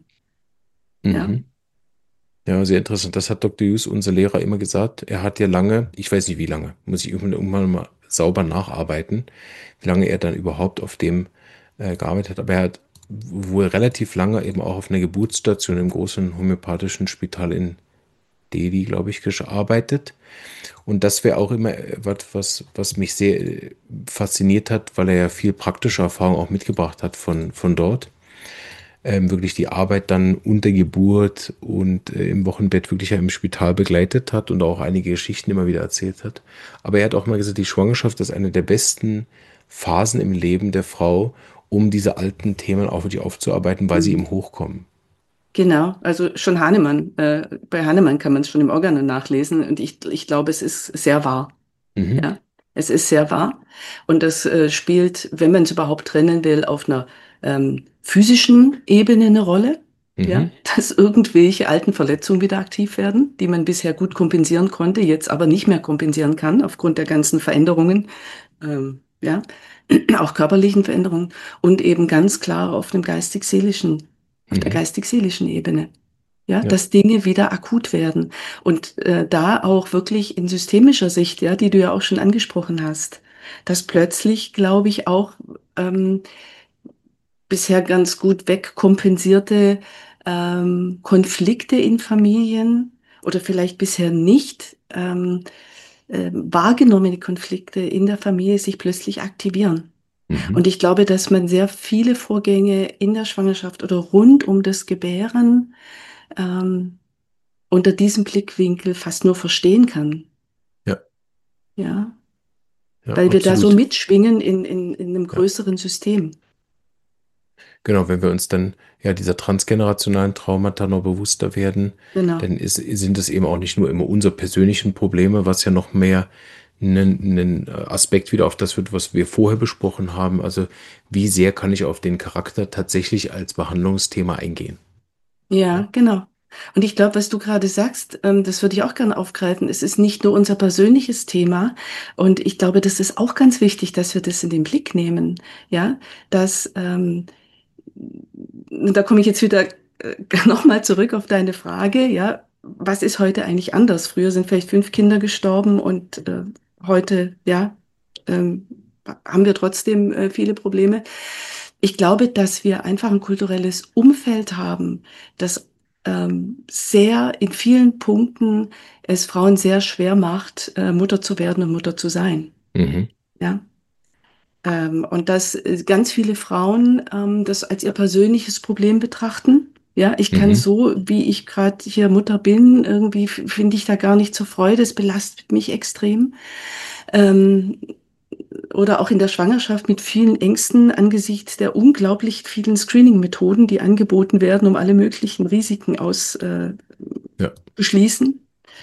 Ja. mhm. Ja, sehr interessant. Das hat Dr. Hughes, unser Lehrer, immer gesagt. Er hat ja lange, ich weiß nicht wie lange, muss ich irgendwann mal sauber nacharbeiten, wie lange er dann überhaupt auf dem gearbeitet hat. Aber er hat wohl relativ lange eben auch auf einer Geburtsstation im großen homöopathischen Spital in Delhi, glaube ich, gearbeitet. Und das wäre auch immer was mich sehr fasziniert hat, weil er ja viel praktische Erfahrung auch mitgebracht hat von dort. Wirklich die Arbeit dann unter Geburt und im Wochenbett wirklich ja im Spital begleitet hat und auch einige Geschichten immer wieder erzählt hat. Aber er hat auch mal gesagt, die Schwangerschaft ist eine der besten Phasen im Leben der Frau, um diese alten Themen auch wirklich aufzuarbeiten, weil sie Mhm. eben hochkommen. Genau, also schon Hahnemann, bei Hahnemann kann man es schon im Organon nachlesen und ich glaube, es ist sehr wahr. Mhm, Ja, es ist sehr wahr und das spielt, wenn man es überhaupt trennen will, auf einer physischen Ebene eine Rolle. Ja, mhm, dass irgendwelche alten Verletzungen wieder aktiv werden, die man bisher gut kompensieren konnte, jetzt aber nicht mehr kompensieren kann aufgrund der ganzen Veränderungen, ja, auch körperlichen Veränderungen und eben ganz klar auf der mhm, geistig-seelischen Ebene. Ja, ja, dass Dinge wieder akut werden. Und da auch wirklich in systemischer Sicht, ja, die du ja auch schon angesprochen hast, dass plötzlich, glaube ich, auch ähm, bisher ganz gut wegkompensierte Konflikte in Familien oder vielleicht bisher nicht wahrgenommene Konflikte in der Familie sich plötzlich aktivieren. mhm, Und ich glaube, dass man sehr viele Vorgänge in der Schwangerschaft oder rund um das Gebären ähm, unter diesem Blickwinkel fast nur verstehen kann. ja, Ja, ja, weil wir da so absolut. mitschwingen in einem Ja. größeren System. Genau, wenn wir uns dann ja dieser transgenerationalen Traumata noch bewusster werden, Genau. sind es eben auch nicht nur immer unsere persönlichen Probleme, was ja noch mehr ein Aspekt wieder auf das wird, was wir vorher besprochen haben. Also wie sehr kann ich auf den Charakter tatsächlich als Behandlungsthema eingehen? Ja. Ja, genau. Und ich glaube, was du gerade sagst, das würde ich auch gerne aufgreifen. Es ist nicht nur unser persönliches Thema. Und ich glaube, das ist auch ganz wichtig, dass wir das in den Blick nehmen. Ja, dass, da komme ich jetzt wieder nochmal zurück auf deine Frage. Ja, was ist heute eigentlich anders? Früher sind vielleicht 5 Kinder gestorben und heute, ja, ähm, haben wir trotzdem viele Probleme. Ich glaube, dass wir einfach ein kulturelles Umfeld haben, das sehr in vielen Punkten es Frauen sehr schwer macht, Mutter zu werden und Mutter zu sein. Mhm. Ja. Und dass ganz viele Frauen das als ihr persönliches Problem betrachten. Ja, ich kann Mhm. so, wie ich gerade hier Mutter bin, irgendwie finde ich da gar nicht zur Freude. Es belastet mich extrem. Ähm, oder auch in der Schwangerschaft mit vielen Ängsten angesichts der unglaublich vielen Screening-Methoden, die angeboten werden, um alle möglichen Risiken Ja. auszuschließen.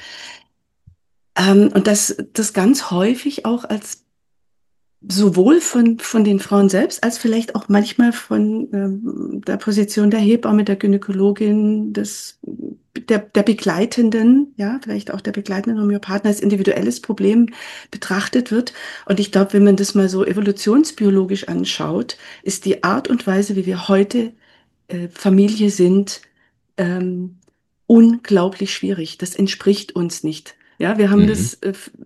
Und dass das ganz häufig auch als sowohl von den Frauen selbst als vielleicht auch manchmal von der Position der Hebamme, der Gynäkologin, der Begleitenden, ja, vielleicht auch der begleitenden Homöopathen als individuelles Problem betrachtet wird. Und ich glaube, wenn man das mal so evolutionsbiologisch anschaut, ist die Art und Weise, wie wir heute Familie sind, ähm, unglaublich schwierig. Das entspricht uns nicht. Ja, wir haben Mhm. das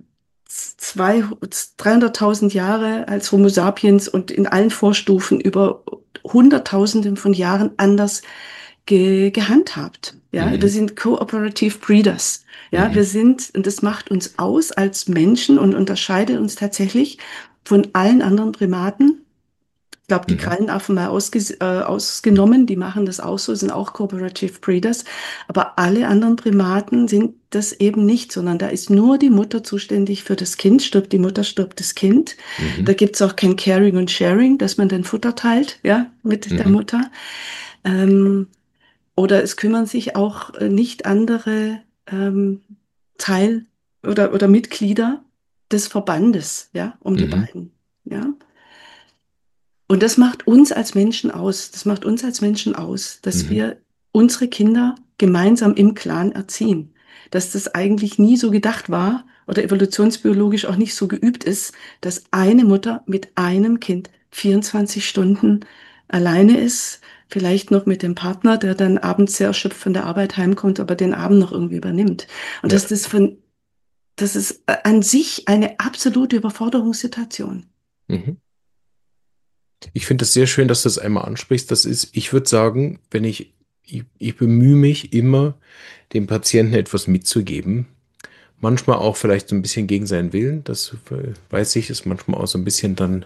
300.000 Jahre als Homo sapiens und in allen Vorstufen über Hunderttausenden von Jahren anders gehandhabt. Ja, wir Mhm. sind Cooperative Breeders. Ja, wir Mhm. sind, und das macht uns aus als Menschen und unterscheidet uns tatsächlich von allen anderen Primaten. Ich glaube, die Mhm. Krallenaffen mal ausgenommen, die machen das auch so, sind auch Cooperative Breeders. Aber alle anderen Primaten sind das eben nicht, sondern da ist nur die Mutter zuständig für das Kind. Stirbt die Mutter, stirbt das Kind. Da Mhm. gibt es auch kein Caring und Sharing, dass man den Futter teilt, ja, mit der Mhm. Mutter. Ähm, oder es kümmern sich auch nicht andere Teil- oder Mitglieder des Verbandes, ja, um die Mhm. beiden, ja. Und das macht uns als Menschen aus. Das macht uns als Menschen aus, dass Mhm. wir unsere Kinder gemeinsam im Clan erziehen. Dass das eigentlich nie so gedacht war oder evolutionsbiologisch auch nicht so geübt ist, dass eine Mutter mit einem Kind 24 Stunden alleine ist, vielleicht noch mit dem Partner, der dann abends sehr erschöpft von der Arbeit heimkommt, aber den Abend noch irgendwie übernimmt. Und Ja. das ist an sich eine absolute Überforderungssituation. Mhm. Ich finde es sehr schön, dass du das einmal ansprichst. Ich würde sagen, ich bemühe mich immer, dem Patienten etwas mitzugeben. Manchmal auch vielleicht so ein bisschen gegen seinen Willen. Das weiß ich, ist manchmal auch so ein bisschen dann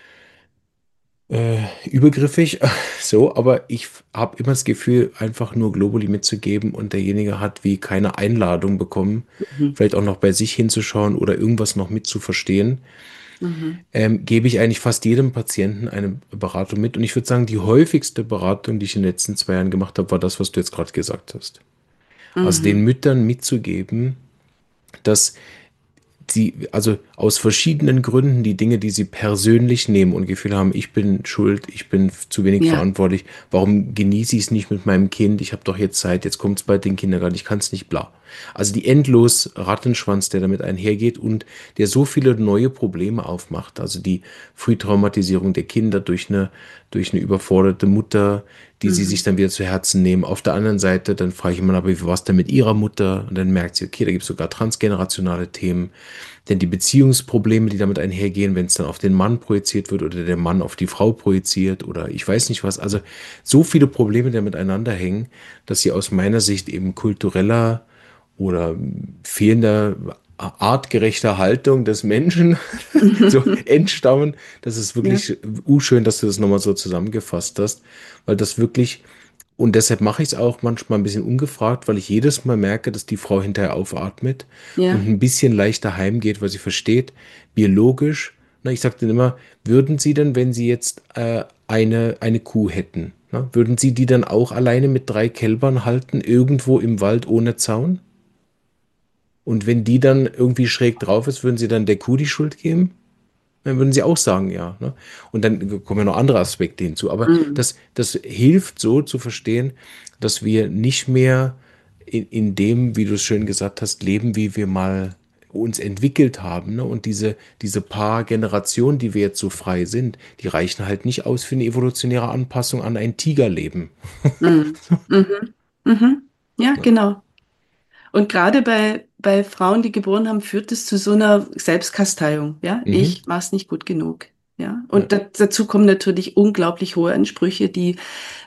übergriffig. So, aber ich habe immer das Gefühl, einfach nur Globuli mitzugeben und derjenige hat wie keine Einladung bekommen, Mhm. vielleicht auch noch bei sich hinzuschauen oder irgendwas noch mitzuverstehen. Mhm. Gebe ich eigentlich fast jedem Patienten eine Beratung mit. Und ich würde sagen, die häufigste Beratung, die ich in den letzten 2 Jahren gemacht habe, war das, was du jetzt gerade gesagt hast. Also den Mhm. Müttern mitzugeben, dass sie, also aus verschiedenen Gründen, die Dinge, die sie persönlich nehmen und Gefühl haben, ich bin schuld, ich bin zu wenig Ja. verantwortlich, warum genieße ich es nicht mit meinem Kind, ich habe doch jetzt Zeit, jetzt kommt es bald in den Kindergarten, ich kann es nicht, bla. Also die endlos Rattenschwanz, der damit einhergeht und der so viele neue Probleme aufmacht, also die Frühtraumatisierung der Kinder durch eine überforderte Mutter, die sie sich Mhm. dann wieder zu Herzen nehmen. Auf der anderen Seite, dann frage ich immer, aber wie war es denn mit ihrer Mutter? Und dann merkt sie, okay, da gibt es sogar transgenerationale Themen. Denn die Beziehungsprobleme, die damit einhergehen, wenn es dann auf den Mann projiziert wird oder der Mann auf die Frau projiziert oder ich weiß nicht was. Also so viele Probleme, die miteinander hängen, dass sie aus meiner Sicht eben kultureller oder fehlender artgerechter Haltung des Menschen so entstammen. Das ist Ja. wirklich schön, dass du das nochmal so zusammengefasst hast, weil das wirklich und deshalb mache ich es auch manchmal ein bisschen ungefragt, weil ich jedes Mal merke, dass die Frau hinterher aufatmet und Ja. ein bisschen leichter heimgeht, weil sie versteht, biologisch, na, ich sage dann immer, würden Sie denn, wenn Sie jetzt eine Kuh hätten, na, würden Sie die dann auch alleine mit 3 Kälbern halten, irgendwo im Wald ohne Zaun? Und wenn die dann irgendwie schräg drauf ist, würden Sie dann der Kuh die Schuld geben? Dann würden sie auch sagen, ja. Ne? Und dann kommen ja noch andere Aspekte hinzu. Aber Mhm. das hilft so zu verstehen, dass wir nicht mehr in dem, wie du es schön gesagt hast, leben, wie wir mal uns entwickelt haben. Ne? Und diese paar Generationen, die wir jetzt so frei sind, die reichen halt nicht aus für eine evolutionäre Anpassung an ein Tigerleben. Mhm. Mhm. Mhm. Ja, Ne? genau. Und gerade bei Frauen, die geboren haben, führt es zu so einer Selbstkasteiung. Ja, Mhm. ich war es nicht gut genug. Ja, Ja. und dazu kommen natürlich unglaublich hohe Ansprüche, die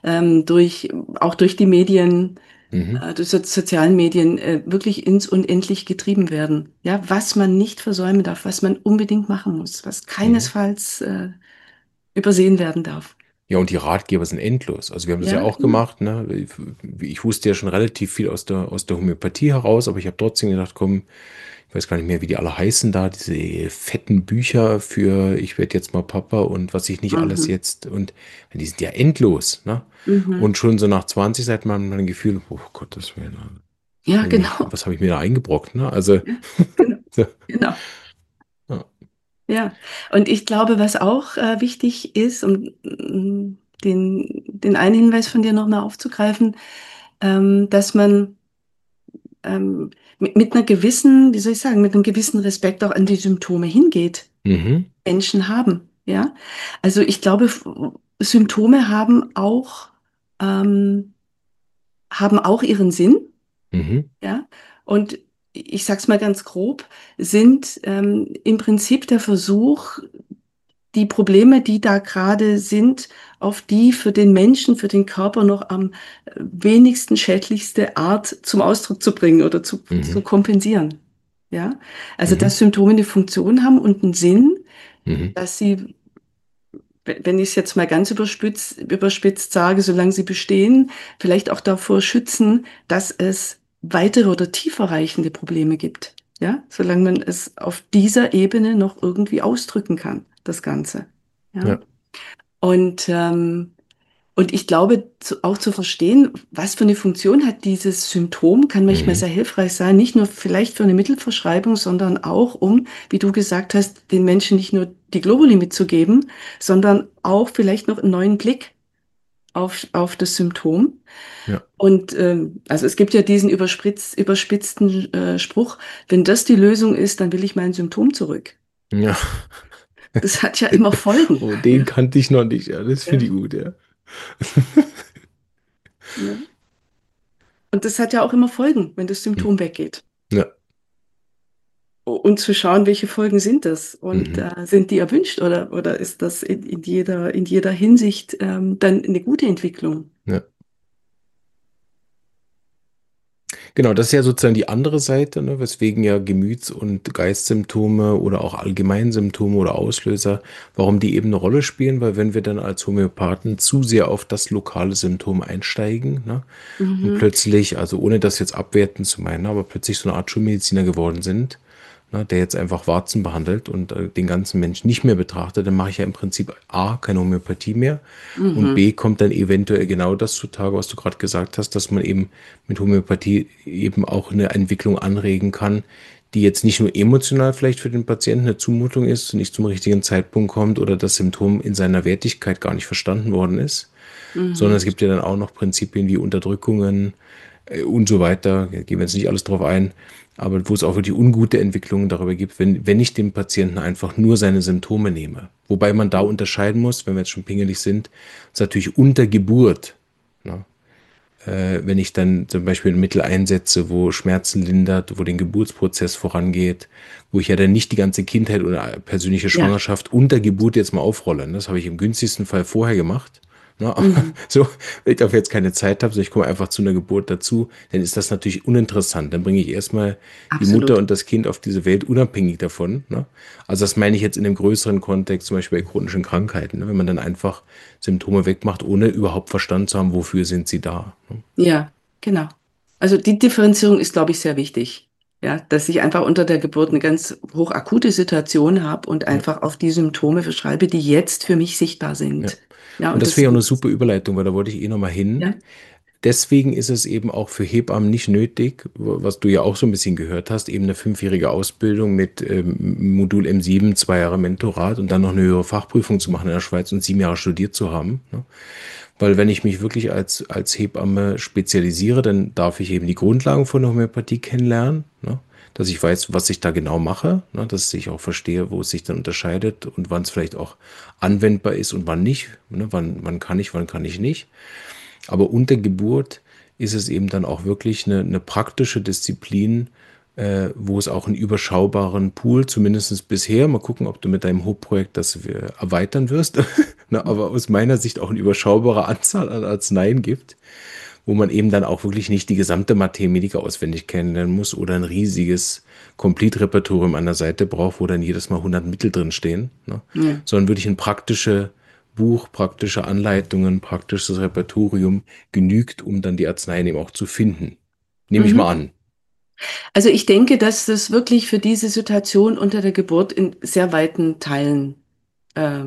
auch durch die Medien, Mhm. durch sozialen Medien wirklich ins Unendliche getrieben werden. Ja, was man nicht versäumen darf, was man unbedingt machen muss, was Mhm. keinesfalls übersehen werden darf. Ja, und die Ratgeber sind endlos. Also wir haben das ja Ja, auch genau. gemacht. Ne? Ich wusste ja schon relativ viel aus der Homöopathie heraus, aber ich habe trotzdem gedacht, komm, ich weiß gar nicht mehr, wie die alle heißen da, diese fetten Bücher für ich werde jetzt mal Papa und was ich nicht alles Mhm. jetzt. Und die sind ja endlos. Ne? Mhm. Und schon so nach 20 Seiten hat man ein Gefühl, oh Gott, Ja, genau. was habe ich mir da eingebrockt? Ne? Also, Ja, genau. so, Genau. ja. Ja. Und ich glaube, was auch wichtig ist, um den einen Hinweis von dir nochmal aufzugreifen, dass man mit einer gewissen, wie soll ich sagen, mit einem gewissen Respekt auch an die Symptome hingeht, Mhm. Menschen haben. Ja. Also ich glaube, Symptome ähm, haben auch ihren Sinn. Mhm. Ja, und ich sag's mal ganz grob, sind im Prinzip der Versuch, die Probleme, die da gerade sind, auf die für den Menschen, für den Körper noch am wenigsten schädlichste Art zum Ausdruck zu bringen oder zu Mhm. kompensieren. Ja, also Mhm. dass Symptome eine Funktion haben und einen Sinn, Mhm. dass sie, wenn ich es jetzt mal ganz überspitzt sage, solange sie bestehen, vielleicht auch davor schützen, dass es weitere oder tiefer reichende Probleme gibt. Ja, solange man es auf dieser Ebene noch irgendwie ausdrücken kann, das Ganze. Ja. Ja. Und und ich glaube, auch zu verstehen, was für eine Funktion hat dieses Symptom, kann manchmal Mhm. sehr hilfreich sein. Nicht nur vielleicht für eine Mittelverschreibung, sondern auch, um, wie du gesagt hast, den Menschen nicht nur die Globuli mitzugeben, sondern auch vielleicht noch einen neuen Blick auf das Symptom. Ja. Und also es gibt ja diesen überspitzten Spruch, wenn das die Lösung ist, dann will ich mein Symptom zurück. Ja. Das hat ja immer Folgen. Oh, den Ja, kannte ich noch nicht. Ja, das finde ja, ich gut, ja. ja. Und das hat ja auch immer Folgen, wenn das Hm. Symptom weggeht. Ja. Und zu schauen, welche Folgen sind das und Mhm. sind die erwünscht oder ist das in jeder Hinsicht dann eine gute Entwicklung? Ja. Genau, das ist ja sozusagen die andere Seite, ne, weswegen ja Gemüts- und Geistsymptome oder auch Allgemeinsymptome oder Auslöser, warum die eben eine Rolle spielen, weil wenn wir dann als Homöopathen zu sehr auf das lokale Symptom einsteigen, ne, und Mhm. plötzlich, also ohne das jetzt abwertend zu meinen, aber plötzlich so eine Art Schulmediziner geworden sind, ne, der jetzt einfach Warzen behandelt und den ganzen Menschen nicht mehr betrachtet, dann mache ich ja im Prinzip A, keine Homöopathie mehr und Mhm. B, kommt dann eventuell genau das zutage, was du gerade gesagt hast, dass man eben mit Homöopathie eben auch eine Entwicklung anregen kann, die jetzt nicht nur emotional vielleicht für den Patienten eine Zumutung ist, nicht zum richtigen Zeitpunkt kommt oder das Symptom in seiner Wertigkeit gar nicht verstanden worden ist, sondern Mhm. es gibt ja dann auch noch Prinzipien wie Unterdrückungen und so weiter. Da gehen wir jetzt nicht alles drauf ein, aber wo es auch wirklich ungute Entwicklungen darüber gibt, wenn ich dem Patienten einfach nur seine Symptome nehme. Wobei man da unterscheiden muss, wenn wir jetzt schon pingelig sind, ist natürlich unter Geburt. Ne? Wenn ich dann zum Beispiel ein Mittel einsetze, wo Schmerzen lindert, wo den Geburtsprozess vorangeht, wo ich ja dann nicht die ganze Kindheit oder persönliche Ja. Schwangerschaft unter Geburt jetzt mal aufrolle. Das habe ich im günstigsten Fall vorher gemacht. Na, aber Mhm. so, wenn ich dafür jetzt keine Zeit habe, so ich komme einfach zu einer Geburt dazu, dann ist das natürlich uninteressant. Dann bringe ich erstmal die Mutter Absolut. und das Kind auf diese Welt unabhängig davon. Ne? Also das meine ich jetzt in einem größeren Kontext, zum Beispiel bei chronischen Krankheiten, ne? Wenn man dann einfach Symptome wegmacht, ohne überhaupt verstanden zu haben, wofür sind sie da. Ne? Ja, genau. Also die Differenzierung ist, glaube ich, sehr wichtig. Ja, dass ich einfach unter der Geburt eine ganz hochakute Situation habe und Ja, einfach auf die Symptome verschreibe, die jetzt für mich sichtbar ja. sind. Ja, Und und das das, wäre ja auch eine super Überleitung, weil da wollte ich eh nochmal hin. ja. Deswegen ist es eben auch für Hebammen nicht nötig, was du ja auch so ein bisschen gehört hast, eben eine 5-jährige Ausbildung mit Modul M7, 2 Jahre Mentorat und dann noch eine höhere Fachprüfung zu machen in der Schweiz und 7 Jahre studiert zu haben. Ne? Weil wenn ich mich wirklich als Hebamme spezialisiere, dann darf ich eben die Grundlagen von der Homöopathie kennenlernen, ne? Dass ich weiß, was ich da genau mache, ne? Dass ich auch verstehe, wo es sich dann unterscheidet und wann es vielleicht auch anwendbar ist und wann nicht. Ne? Wann wann kann ich nicht. Aber unter Geburt ist es eben dann auch wirklich eine praktische Disziplin, wo es auch einen überschaubaren Pool, zumindest bisher, mal gucken, ob du mit deinem Hochprojekt das erweitern wirst, na, aber aus meiner Sicht auch eine überschaubare Anzahl an Arzneien gibt, wo man eben dann auch wirklich nicht die gesamte Materia Medica auswendig kennenlernen muss oder ein riesiges Complete-Repertorium an der Seite braucht, wo dann jedes Mal 100 Mittel drin stehen, ne? Ja. Sondern wirklich ein praktische Buch, praktische Anleitungen, praktisches Repertorium genügt, um dann die Arzneien eben auch zu finden. Nehme ich mal Mhm. an. Also ich denke, dass das wirklich für diese Situation unter der Geburt in sehr weiten Teilen äh,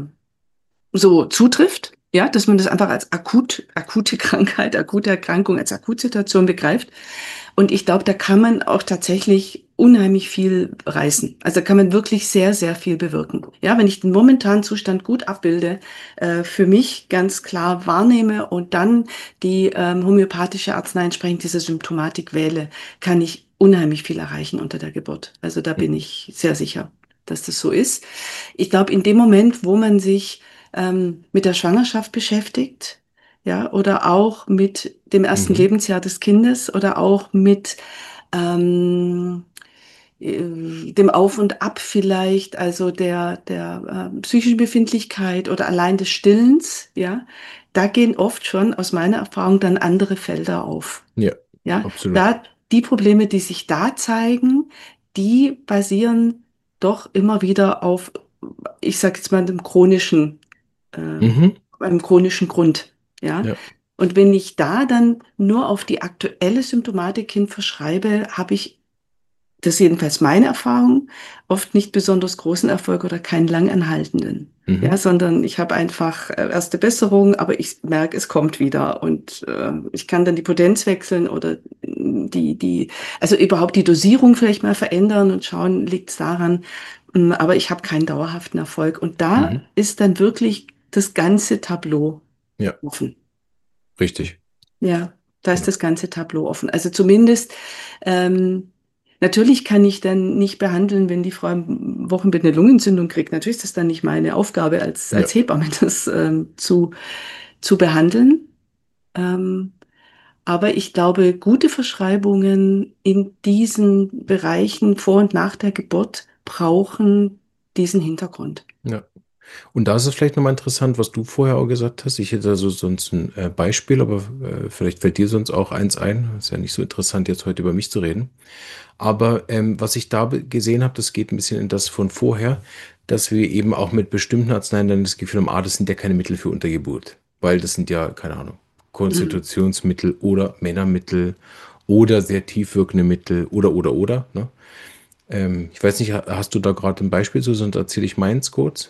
so zutrifft, ja, dass man das einfach als akute Krankheit, akute Erkrankung, als Akutsituation begreift. Und ich glaube, da kann man auch tatsächlich unheimlich viel reißen. Also da kann man wirklich sehr, sehr viel bewirken. Ja, wenn ich den momentanen Zustand gut abbilde, für mich ganz klar wahrnehme und dann die homöopathische Arznei entsprechend dieser Symptomatik wähle, kann ich unheimlich viel erreichen unter der Geburt. Also da bin ich sehr sicher, dass das so ist. Ich glaube, in dem Moment, wo man sich mit der Schwangerschaft beschäftigt, ja, oder auch mit dem ersten Mhm. Lebensjahr des Kindes oder auch mit ähm, dem Auf und Ab vielleicht, also der psychischen Befindlichkeit oder allein des Stillens, ja, da gehen oft schon aus meiner Erfahrung dann andere Felder auf. Ja, Ja, absolut. da die Probleme, die sich da zeigen, die basieren doch immer wieder auf ich sage jetzt mal, äh, Mhm. einem chronischen Grund. Ja. Ja. Und wenn ich da dann nur auf die aktuelle Symptomatik hin verschreibe, habe ich, das ist jedenfalls meine Erfahrung, oft nicht besonders großen Erfolg oder keinen langanhaltenden. Mhm. Ja, sondern ich habe einfach erste Besserung, aber ich merke, es kommt wieder und ich kann dann die Potenz wechseln oder also überhaupt die Dosierung vielleicht mal verändern und schauen, liegt es daran. Aber ich habe keinen dauerhaften Erfolg. Und da Mhm. ist dann wirklich das ganze Tableau Ja, offen. richtig. Ja, da ist Ja. das ganze Tableau offen. Also zumindest, ähm, natürlich kann ich dann nicht behandeln, wenn die Frau am Wochenbett eine Lungenentzündung kriegt. Natürlich ist das dann nicht meine Aufgabe Ja. als Hebamme, das zu behandeln. Ähm, aber ich glaube, gute Verschreibungen in diesen Bereichen vor und nach der Geburt brauchen diesen Hintergrund. Ja. Und da ist es vielleicht nochmal interessant, was du vorher auch gesagt hast. Ich hätte also sonst ein Beispiel, aber vielleicht fällt dir sonst auch eins ein. Ist ja nicht so interessant, jetzt heute über mich zu reden. Aber was ich da gesehen habe, das geht ein bisschen in das von vorher, dass wir eben auch mit bestimmten Arzneien dann das Gefühl haben, das sind ja keine Mittel für Untergeburt. Weil das sind ja, keine Ahnung, Mhm. Konstitutionsmittel oder Männermittel oder sehr tiefwirkende Mittel oder, ne? Ich weiß nicht, hast du da gerade ein Beispiel so, sonst erzähle ich meins kurz.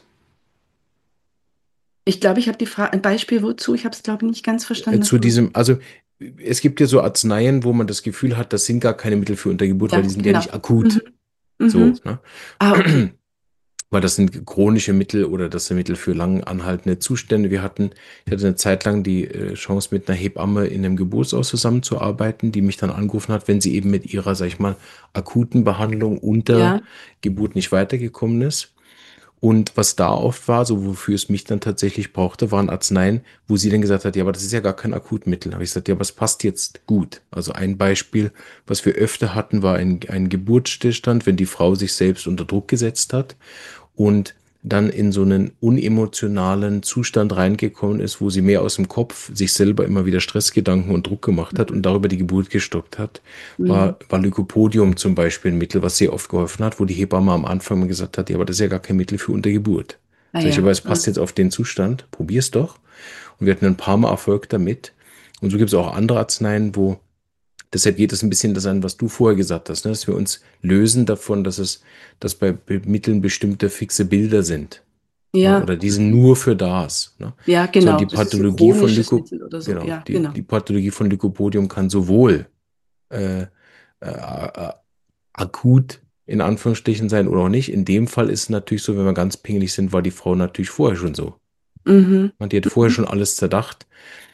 Ich glaube, ich habe die Frage, ein Beispiel wozu? Ich habe es, glaube ich, nicht ganz verstanden. Zu diesem, also es gibt ja so Arzneien, wo man das Gefühl hat, das sind gar keine Mittel für Untergeburt, weil Ja, die sind ja genau. nicht akut. Mhm. So, Mhm. ne? Ah, okay. Weil das sind chronische Mittel oder das sind Mittel für lang anhaltende Zustände. Ich hatte eine Zeit lang die Chance, mit einer Hebamme in einem Geburtshaus zusammenzuarbeiten, die mich dann angerufen hat, wenn sie eben mit ihrer, sag ich mal, akuten Behandlung unter Ja. Geburt nicht weitergekommen ist. Und was da oft war, so wofür es mich dann tatsächlich brauchte, waren Arzneien, wo sie dann gesagt hat, ja, aber das ist ja gar kein Akutmittel. Da habe ich gesagt, ja, aber es passt jetzt gut. Also ein Beispiel, was wir öfter hatten, war ein Geburtsstillstand, wenn die Frau sich selbst unter Druck gesetzt hat und dann in so einen unemotionalen Zustand reingekommen ist, wo sie mehr aus dem Kopf sich selber immer wieder Stressgedanken und Druck gemacht hat und Mhm. darüber die Geburt gestoppt hat, Mhm. war Lycopodium zum Beispiel ein Mittel, was sehr oft geholfen hat, wo die Hebamme am Anfang mal gesagt hat, ja, aber das ist ja gar kein Mittel für Untergeburt. Ah Sag ich, ja. aber es passt jetzt auf den Zustand, probier's doch. Und wir hatten ein paar Mal Erfolg damit. Und so gibt es auch andere Arzneien, wo deshalb geht es ein bisschen das an, was du vorher gesagt hast, ne? Dass wir uns lösen davon, dass bei Mitteln bestimmte fixe Bilder sind. Ne? Ja. Oder die sind nur für das. Ne? Ja, Sondern genau. die Das ist ein Pathologie von chronisches Mittel oder so. genau, Ja, genau. die Pathologie von Lycopodium kann sowohl äh, äh, akut in Anführungsstrichen sein oder auch nicht. In dem Fall ist es natürlich so, wenn wir ganz pingelig sind, war die Frau natürlich vorher schon so. Mhm. Und die hat vorher schon alles zerdacht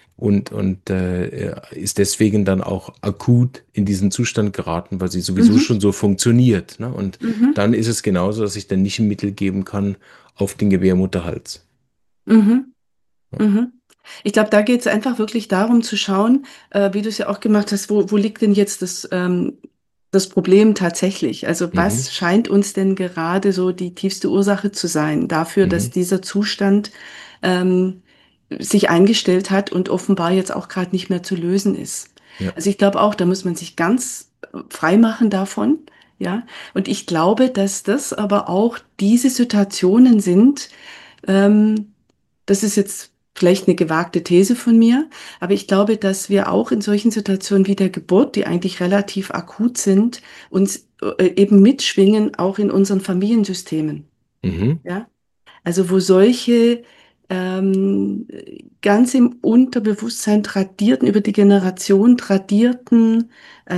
und ist deswegen dann auch akut in diesen Zustand geraten, weil sie sowieso Mhm. schon so funktioniert. Ne? Und Mhm. dann ist es genauso, dass ich dann nicht ein Mittel geben kann auf den Gebärmutterhals. Mhm. Ja. Mhm. Ich glaube, da geht es einfach wirklich darum zu schauen, wie du es ja auch gemacht hast, wo liegt denn jetzt das Problem tatsächlich? Also Mhm, was scheint uns denn gerade so die tiefste Ursache zu sein dafür, dass mhm, dieser Zustand ähm, sich eingestellt hat und offenbar jetzt auch gerade nicht mehr zu lösen ist? ja, Also ich glaube auch, da muss man sich ganz frei machen davon, ja. Und ich glaube, dass das aber auch diese Situationen sind, ähm, das ist jetzt vielleicht eine gewagte These von mir, aber ich glaube, dass wir auch in solchen Situationen wie der Geburt, die eigentlich relativ akut sind, uns eben mitschwingen, auch in unseren Familiensystemen. mhm, Ja? Also wo solche ähm, ganz im Unterbewusstsein tradierten, über die Generation tradierten,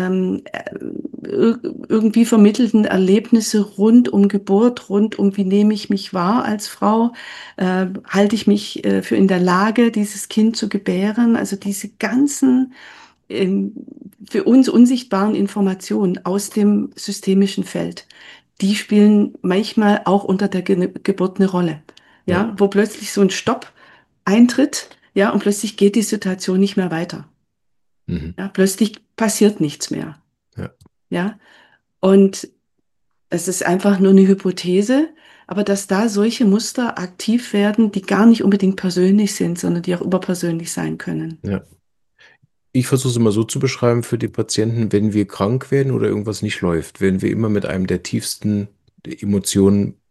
irgendwie vermittelten Erlebnisse rund um Geburt, rund um wie nehme ich mich wahr als Frau, halte ich mich für in der Lage, dieses Kind zu gebären. Also diese ganzen ähm, für uns unsichtbaren Informationen aus dem systemischen Feld, die spielen manchmal auch unter der Geburt eine Rolle. ja, Ja, wo plötzlich so ein Stopp eintritt, ja, und plötzlich geht die Situation nicht mehr weiter. mhm, Ja, plötzlich passiert nichts mehr. ja, Ja, und es ist einfach nur eine Hypothese, aber dass da solche Muster aktiv werden, die gar nicht unbedingt persönlich sind, sondern die auch überpersönlich sein können. ja. Ich versuche es immer so zu beschreiben für die Patienten, wenn wir krank werden oder irgendwas nicht läuft, werden wir immer mit einem der tiefsten Emotionen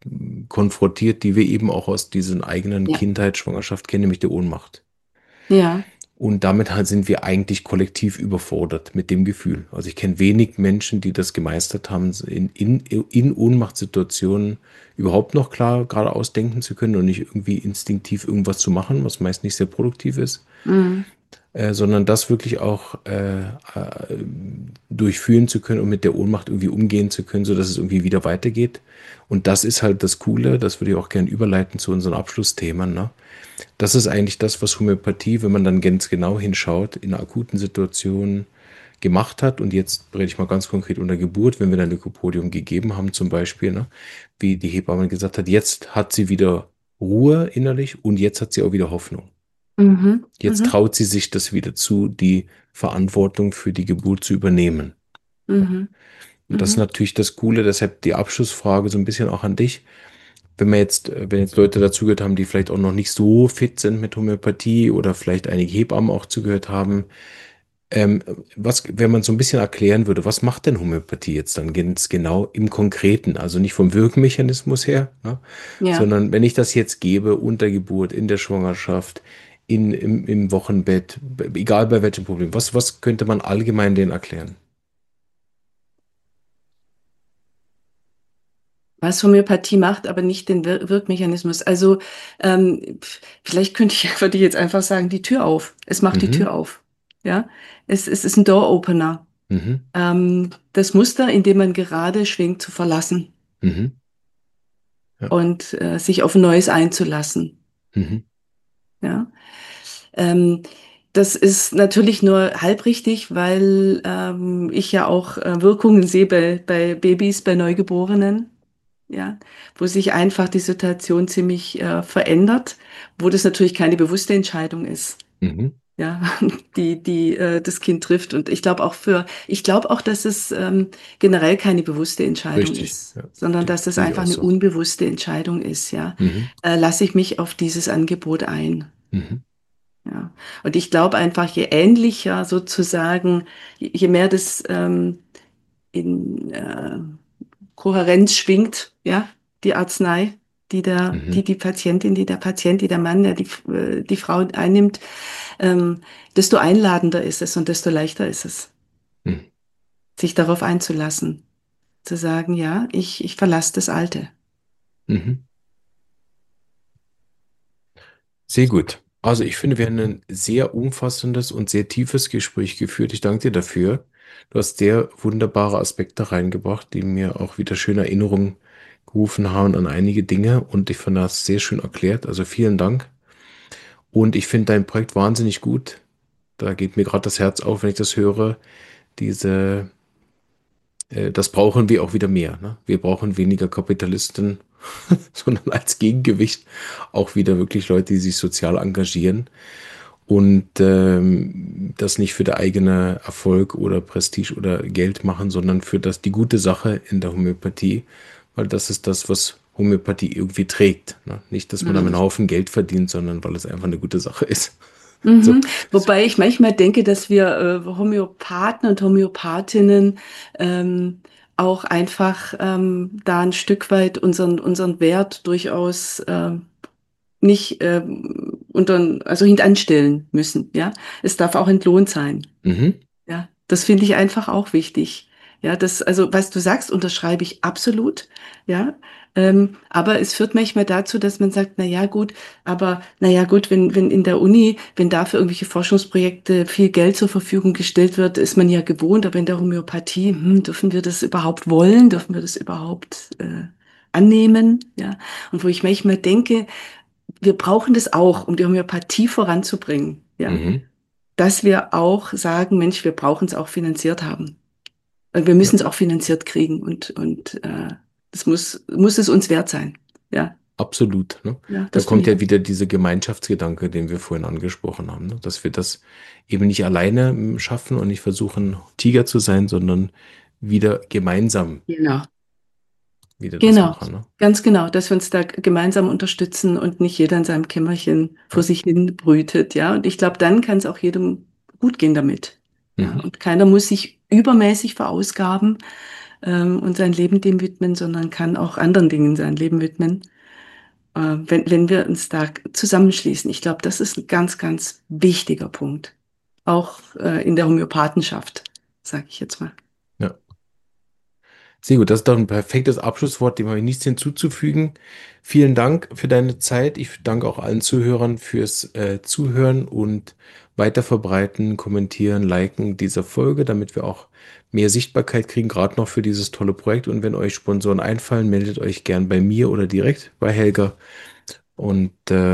konfrontiert, die wir eben auch aus diesen eigenen Ja, Kindheit, Schwangerschaft kennen, nämlich der Ohnmacht. ja. Und damit halt sind wir eigentlich kollektiv überfordert mit dem Gefühl. Also ich kenne wenig Menschen, die das gemeistert haben, in Ohnmachtssituationen überhaupt noch klar geradeaus denken zu können und nicht irgendwie instinktiv irgendwas zu machen, was meist nicht sehr produktiv ist, Mhm. sondern das wirklich auch durchführen zu können und mit der Ohnmacht irgendwie umgehen zu können, sodass es irgendwie wieder weitergeht. Und das ist halt das Coole, das würde ich auch gerne überleiten zu unseren Abschlussthemen, ne? Das ist eigentlich das, was Homöopathie, wenn man dann ganz genau hinschaut, in einer akuten Situation gemacht hat. Und jetzt rede ich mal ganz konkret unter Geburt, wenn wir dann Lycopodium gegeben haben, zum Beispiel, ne, wie die Hebamme gesagt hat, jetzt hat sie wieder Ruhe innerlich und jetzt hat sie auch wieder Hoffnung. Mhm. Jetzt Mhm. traut sie sich das wieder zu, die Verantwortung für die Geburt zu übernehmen. Mhm. Und das ist Mhm. natürlich das Coole, deshalb die Abschlussfrage so ein bisschen auch an dich. Wenn jetzt Leute dazugehört haben, die vielleicht auch noch nicht so fit sind mit Homöopathie oder vielleicht einige Hebammen auch zugehört haben, ähm, wenn man so ein bisschen erklären würde, was macht denn Homöopathie jetzt dann ganz genau im Konkreten? Also nicht vom Wirkmechanismus her, ne, Ja. sondern wenn ich das jetzt gebe, unter Geburt, in der Schwangerschaft, im Wochenbett, egal bei welchem Problem, was könnte man allgemein denen erklären? Was Homöopathie macht, aber nicht den Wirkmechanismus. Also vielleicht würde ich jetzt einfach sagen, die Tür auf. Es macht die Mhm, Tür auf. Ja, es ist ein Door-Opener. mhm, Das Muster, in dem man gerade schwingt, zu verlassen mhm, ja, und sich auf Neues einzulassen. mhm, Ja, ähm, das ist natürlich nur halb richtig, weil ich ja auch Wirkungen sehe bei Babys, bei Neugeborenen. Ja, wo sich einfach die Situation ziemlich verändert, wo das natürlich keine bewusste Entscheidung ist, mhm, ja, die das Kind trifft. Und ich glaube auch, dass es generell keine bewusste Entscheidung richtig, ist, ja, sondern dass das sehe ich einfach auch eine so. unbewusste Entscheidung ist, ja. Mhm, Lasse ich mich auf dieses Angebot ein. mhm, Ja. Und ich glaube einfach, je ähnlicher sozusagen, je mehr das in Kohärenz schwingt, ja, die Arznei, mhm, die Patientin, die der Patient, die der Mann, der die Frau einnimmt, ähm, desto einladender ist es und desto leichter ist es, mhm, sich darauf einzulassen, zu sagen, ja, ich verlasse das Alte. mhm. Sehr gut. Also ich finde, wir haben ein sehr umfassendes und sehr tiefes Gespräch geführt. Ich danke dir dafür. Du hast sehr wunderbare Aspekte reingebracht, die mir auch wieder schöne Erinnerungen gerufen haben an einige Dinge. Und ich fand das sehr schön erklärt. Also vielen Dank. Und ich finde dein Projekt wahnsinnig gut. Da geht mir gerade das Herz auf, wenn ich das höre. Diese Das brauchen wir auch wieder mehr. Ne? Wir brauchen weniger Kapitalisten, sondern als Gegengewicht auch wieder wirklich Leute, die sich sozial engagieren und das nicht für den eigenen Erfolg oder Prestige oder Geld machen, sondern für die gute Sache in der Homöopathie, weil das ist das, was Homöopathie irgendwie trägt. Ne? Nicht, dass man damit einen Mhm. Haufen Geld verdient, sondern weil es einfach eine gute Sache ist. So, Mhm. Wobei ich manchmal denke, dass wir Homöopathen und Homöopathinnen ähm, auch einfach da ein Stück weit unseren Wert durchaus nicht also hintanstellen müssen. Ja, es darf auch entlohnt sein. mhm, Ja, das finde ich einfach auch wichtig. Ja, also was du sagst, unterschreibe ich absolut. Ja, aber es führt manchmal dazu, dass man sagt, na ja, gut, aber na ja, gut, wenn in der Uni, wenn dafür irgendwelche Forschungsprojekte viel Geld zur Verfügung gestellt wird, ist man ja gewohnt, aber in der Homöopathie, dürfen wir das überhaupt wollen? Dürfen wir das überhaupt annehmen? Ja, und wo ich manchmal denke, wir brauchen das auch, um die Homöopathie voranzubringen. Ja, mhm, dass wir auch sagen, Mensch, wir brauchen es auch finanziert haben. Und wir ja. müssen es auch finanziert kriegen und das muss es uns wert sein. Ja, Absolut. Ne? ja, Da das finde kommt ich ja auch. wieder dieser Gemeinschaftsgedanke, den wir vorhin angesprochen haben, ne? Dass wir das eben nicht alleine schaffen und nicht versuchen, Tiger zu sein, sondern wieder gemeinsam Genau. wieder das Genau, machen. Ne? ganz genau, dass wir uns da gemeinsam unterstützen und nicht jeder in seinem Kämmerchen vor Ja. sich hin brütet. Ja, und ich glaube, dann kann es auch jedem gut gehen damit. Ja, Mhm. und keiner muss sich übermäßig verausgaben, und sein Leben dem widmen, sondern kann auch anderen Dingen sein Leben widmen, wenn wir uns da zusammenschließen. Ich glaube, das ist ein ganz, ganz wichtiger Punkt. Auch in der Homöopathenschaft, sage ich jetzt mal. Ja. Sehr gut, das ist doch ein perfektes Abschlusswort, dem habe ich nichts hinzuzufügen. Vielen Dank für deine Zeit. Ich danke auch allen Zuhörern fürs Zuhören und Weiterverbreiten, Kommentieren, Liken dieser Folge, damit wir auch mehr Sichtbarkeit kriegen, gerade noch für dieses tolle Projekt. Und wenn euch Sponsoren einfallen, meldet euch gern bei mir oder direkt bei Helga. Und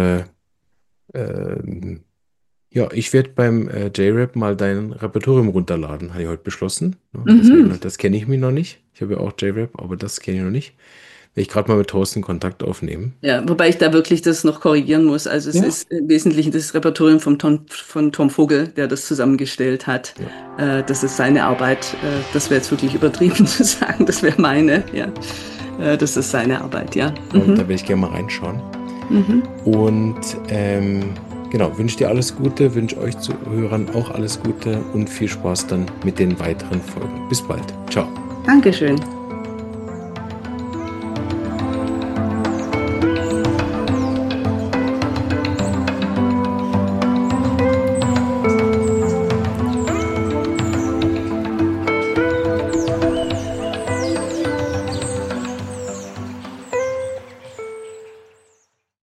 ähm, ja, ich werde beim J-Rap mal dein Repertorium runterladen, habe ich heute beschlossen. Ja, Mhm. das kenne ich mir noch nicht. Ich habe ja auch J-Rap, aber das kenne ich noch nicht. Werde ich gerade mal mit Thorsten Kontakt aufnehmen. Ja, wobei ich da wirklich das noch korrigieren muss. Also es Ja. ist im Wesentlichen das Repertorium von Tom Vogel, der das zusammengestellt hat. Ja, Das ist seine Arbeit. Das wäre jetzt wirklich übertrieben zu sagen, das wäre meine. Ja, das ist seine Arbeit, ja. da Mhm. werde ich gerne mal reinschauen. Mhm. Und genau, wünsche dir alles Gute, wünsche euch Zuhörern auch alles Gute und viel Spaß dann mit den weiteren Folgen. Bis bald. Ciao. Dankeschön.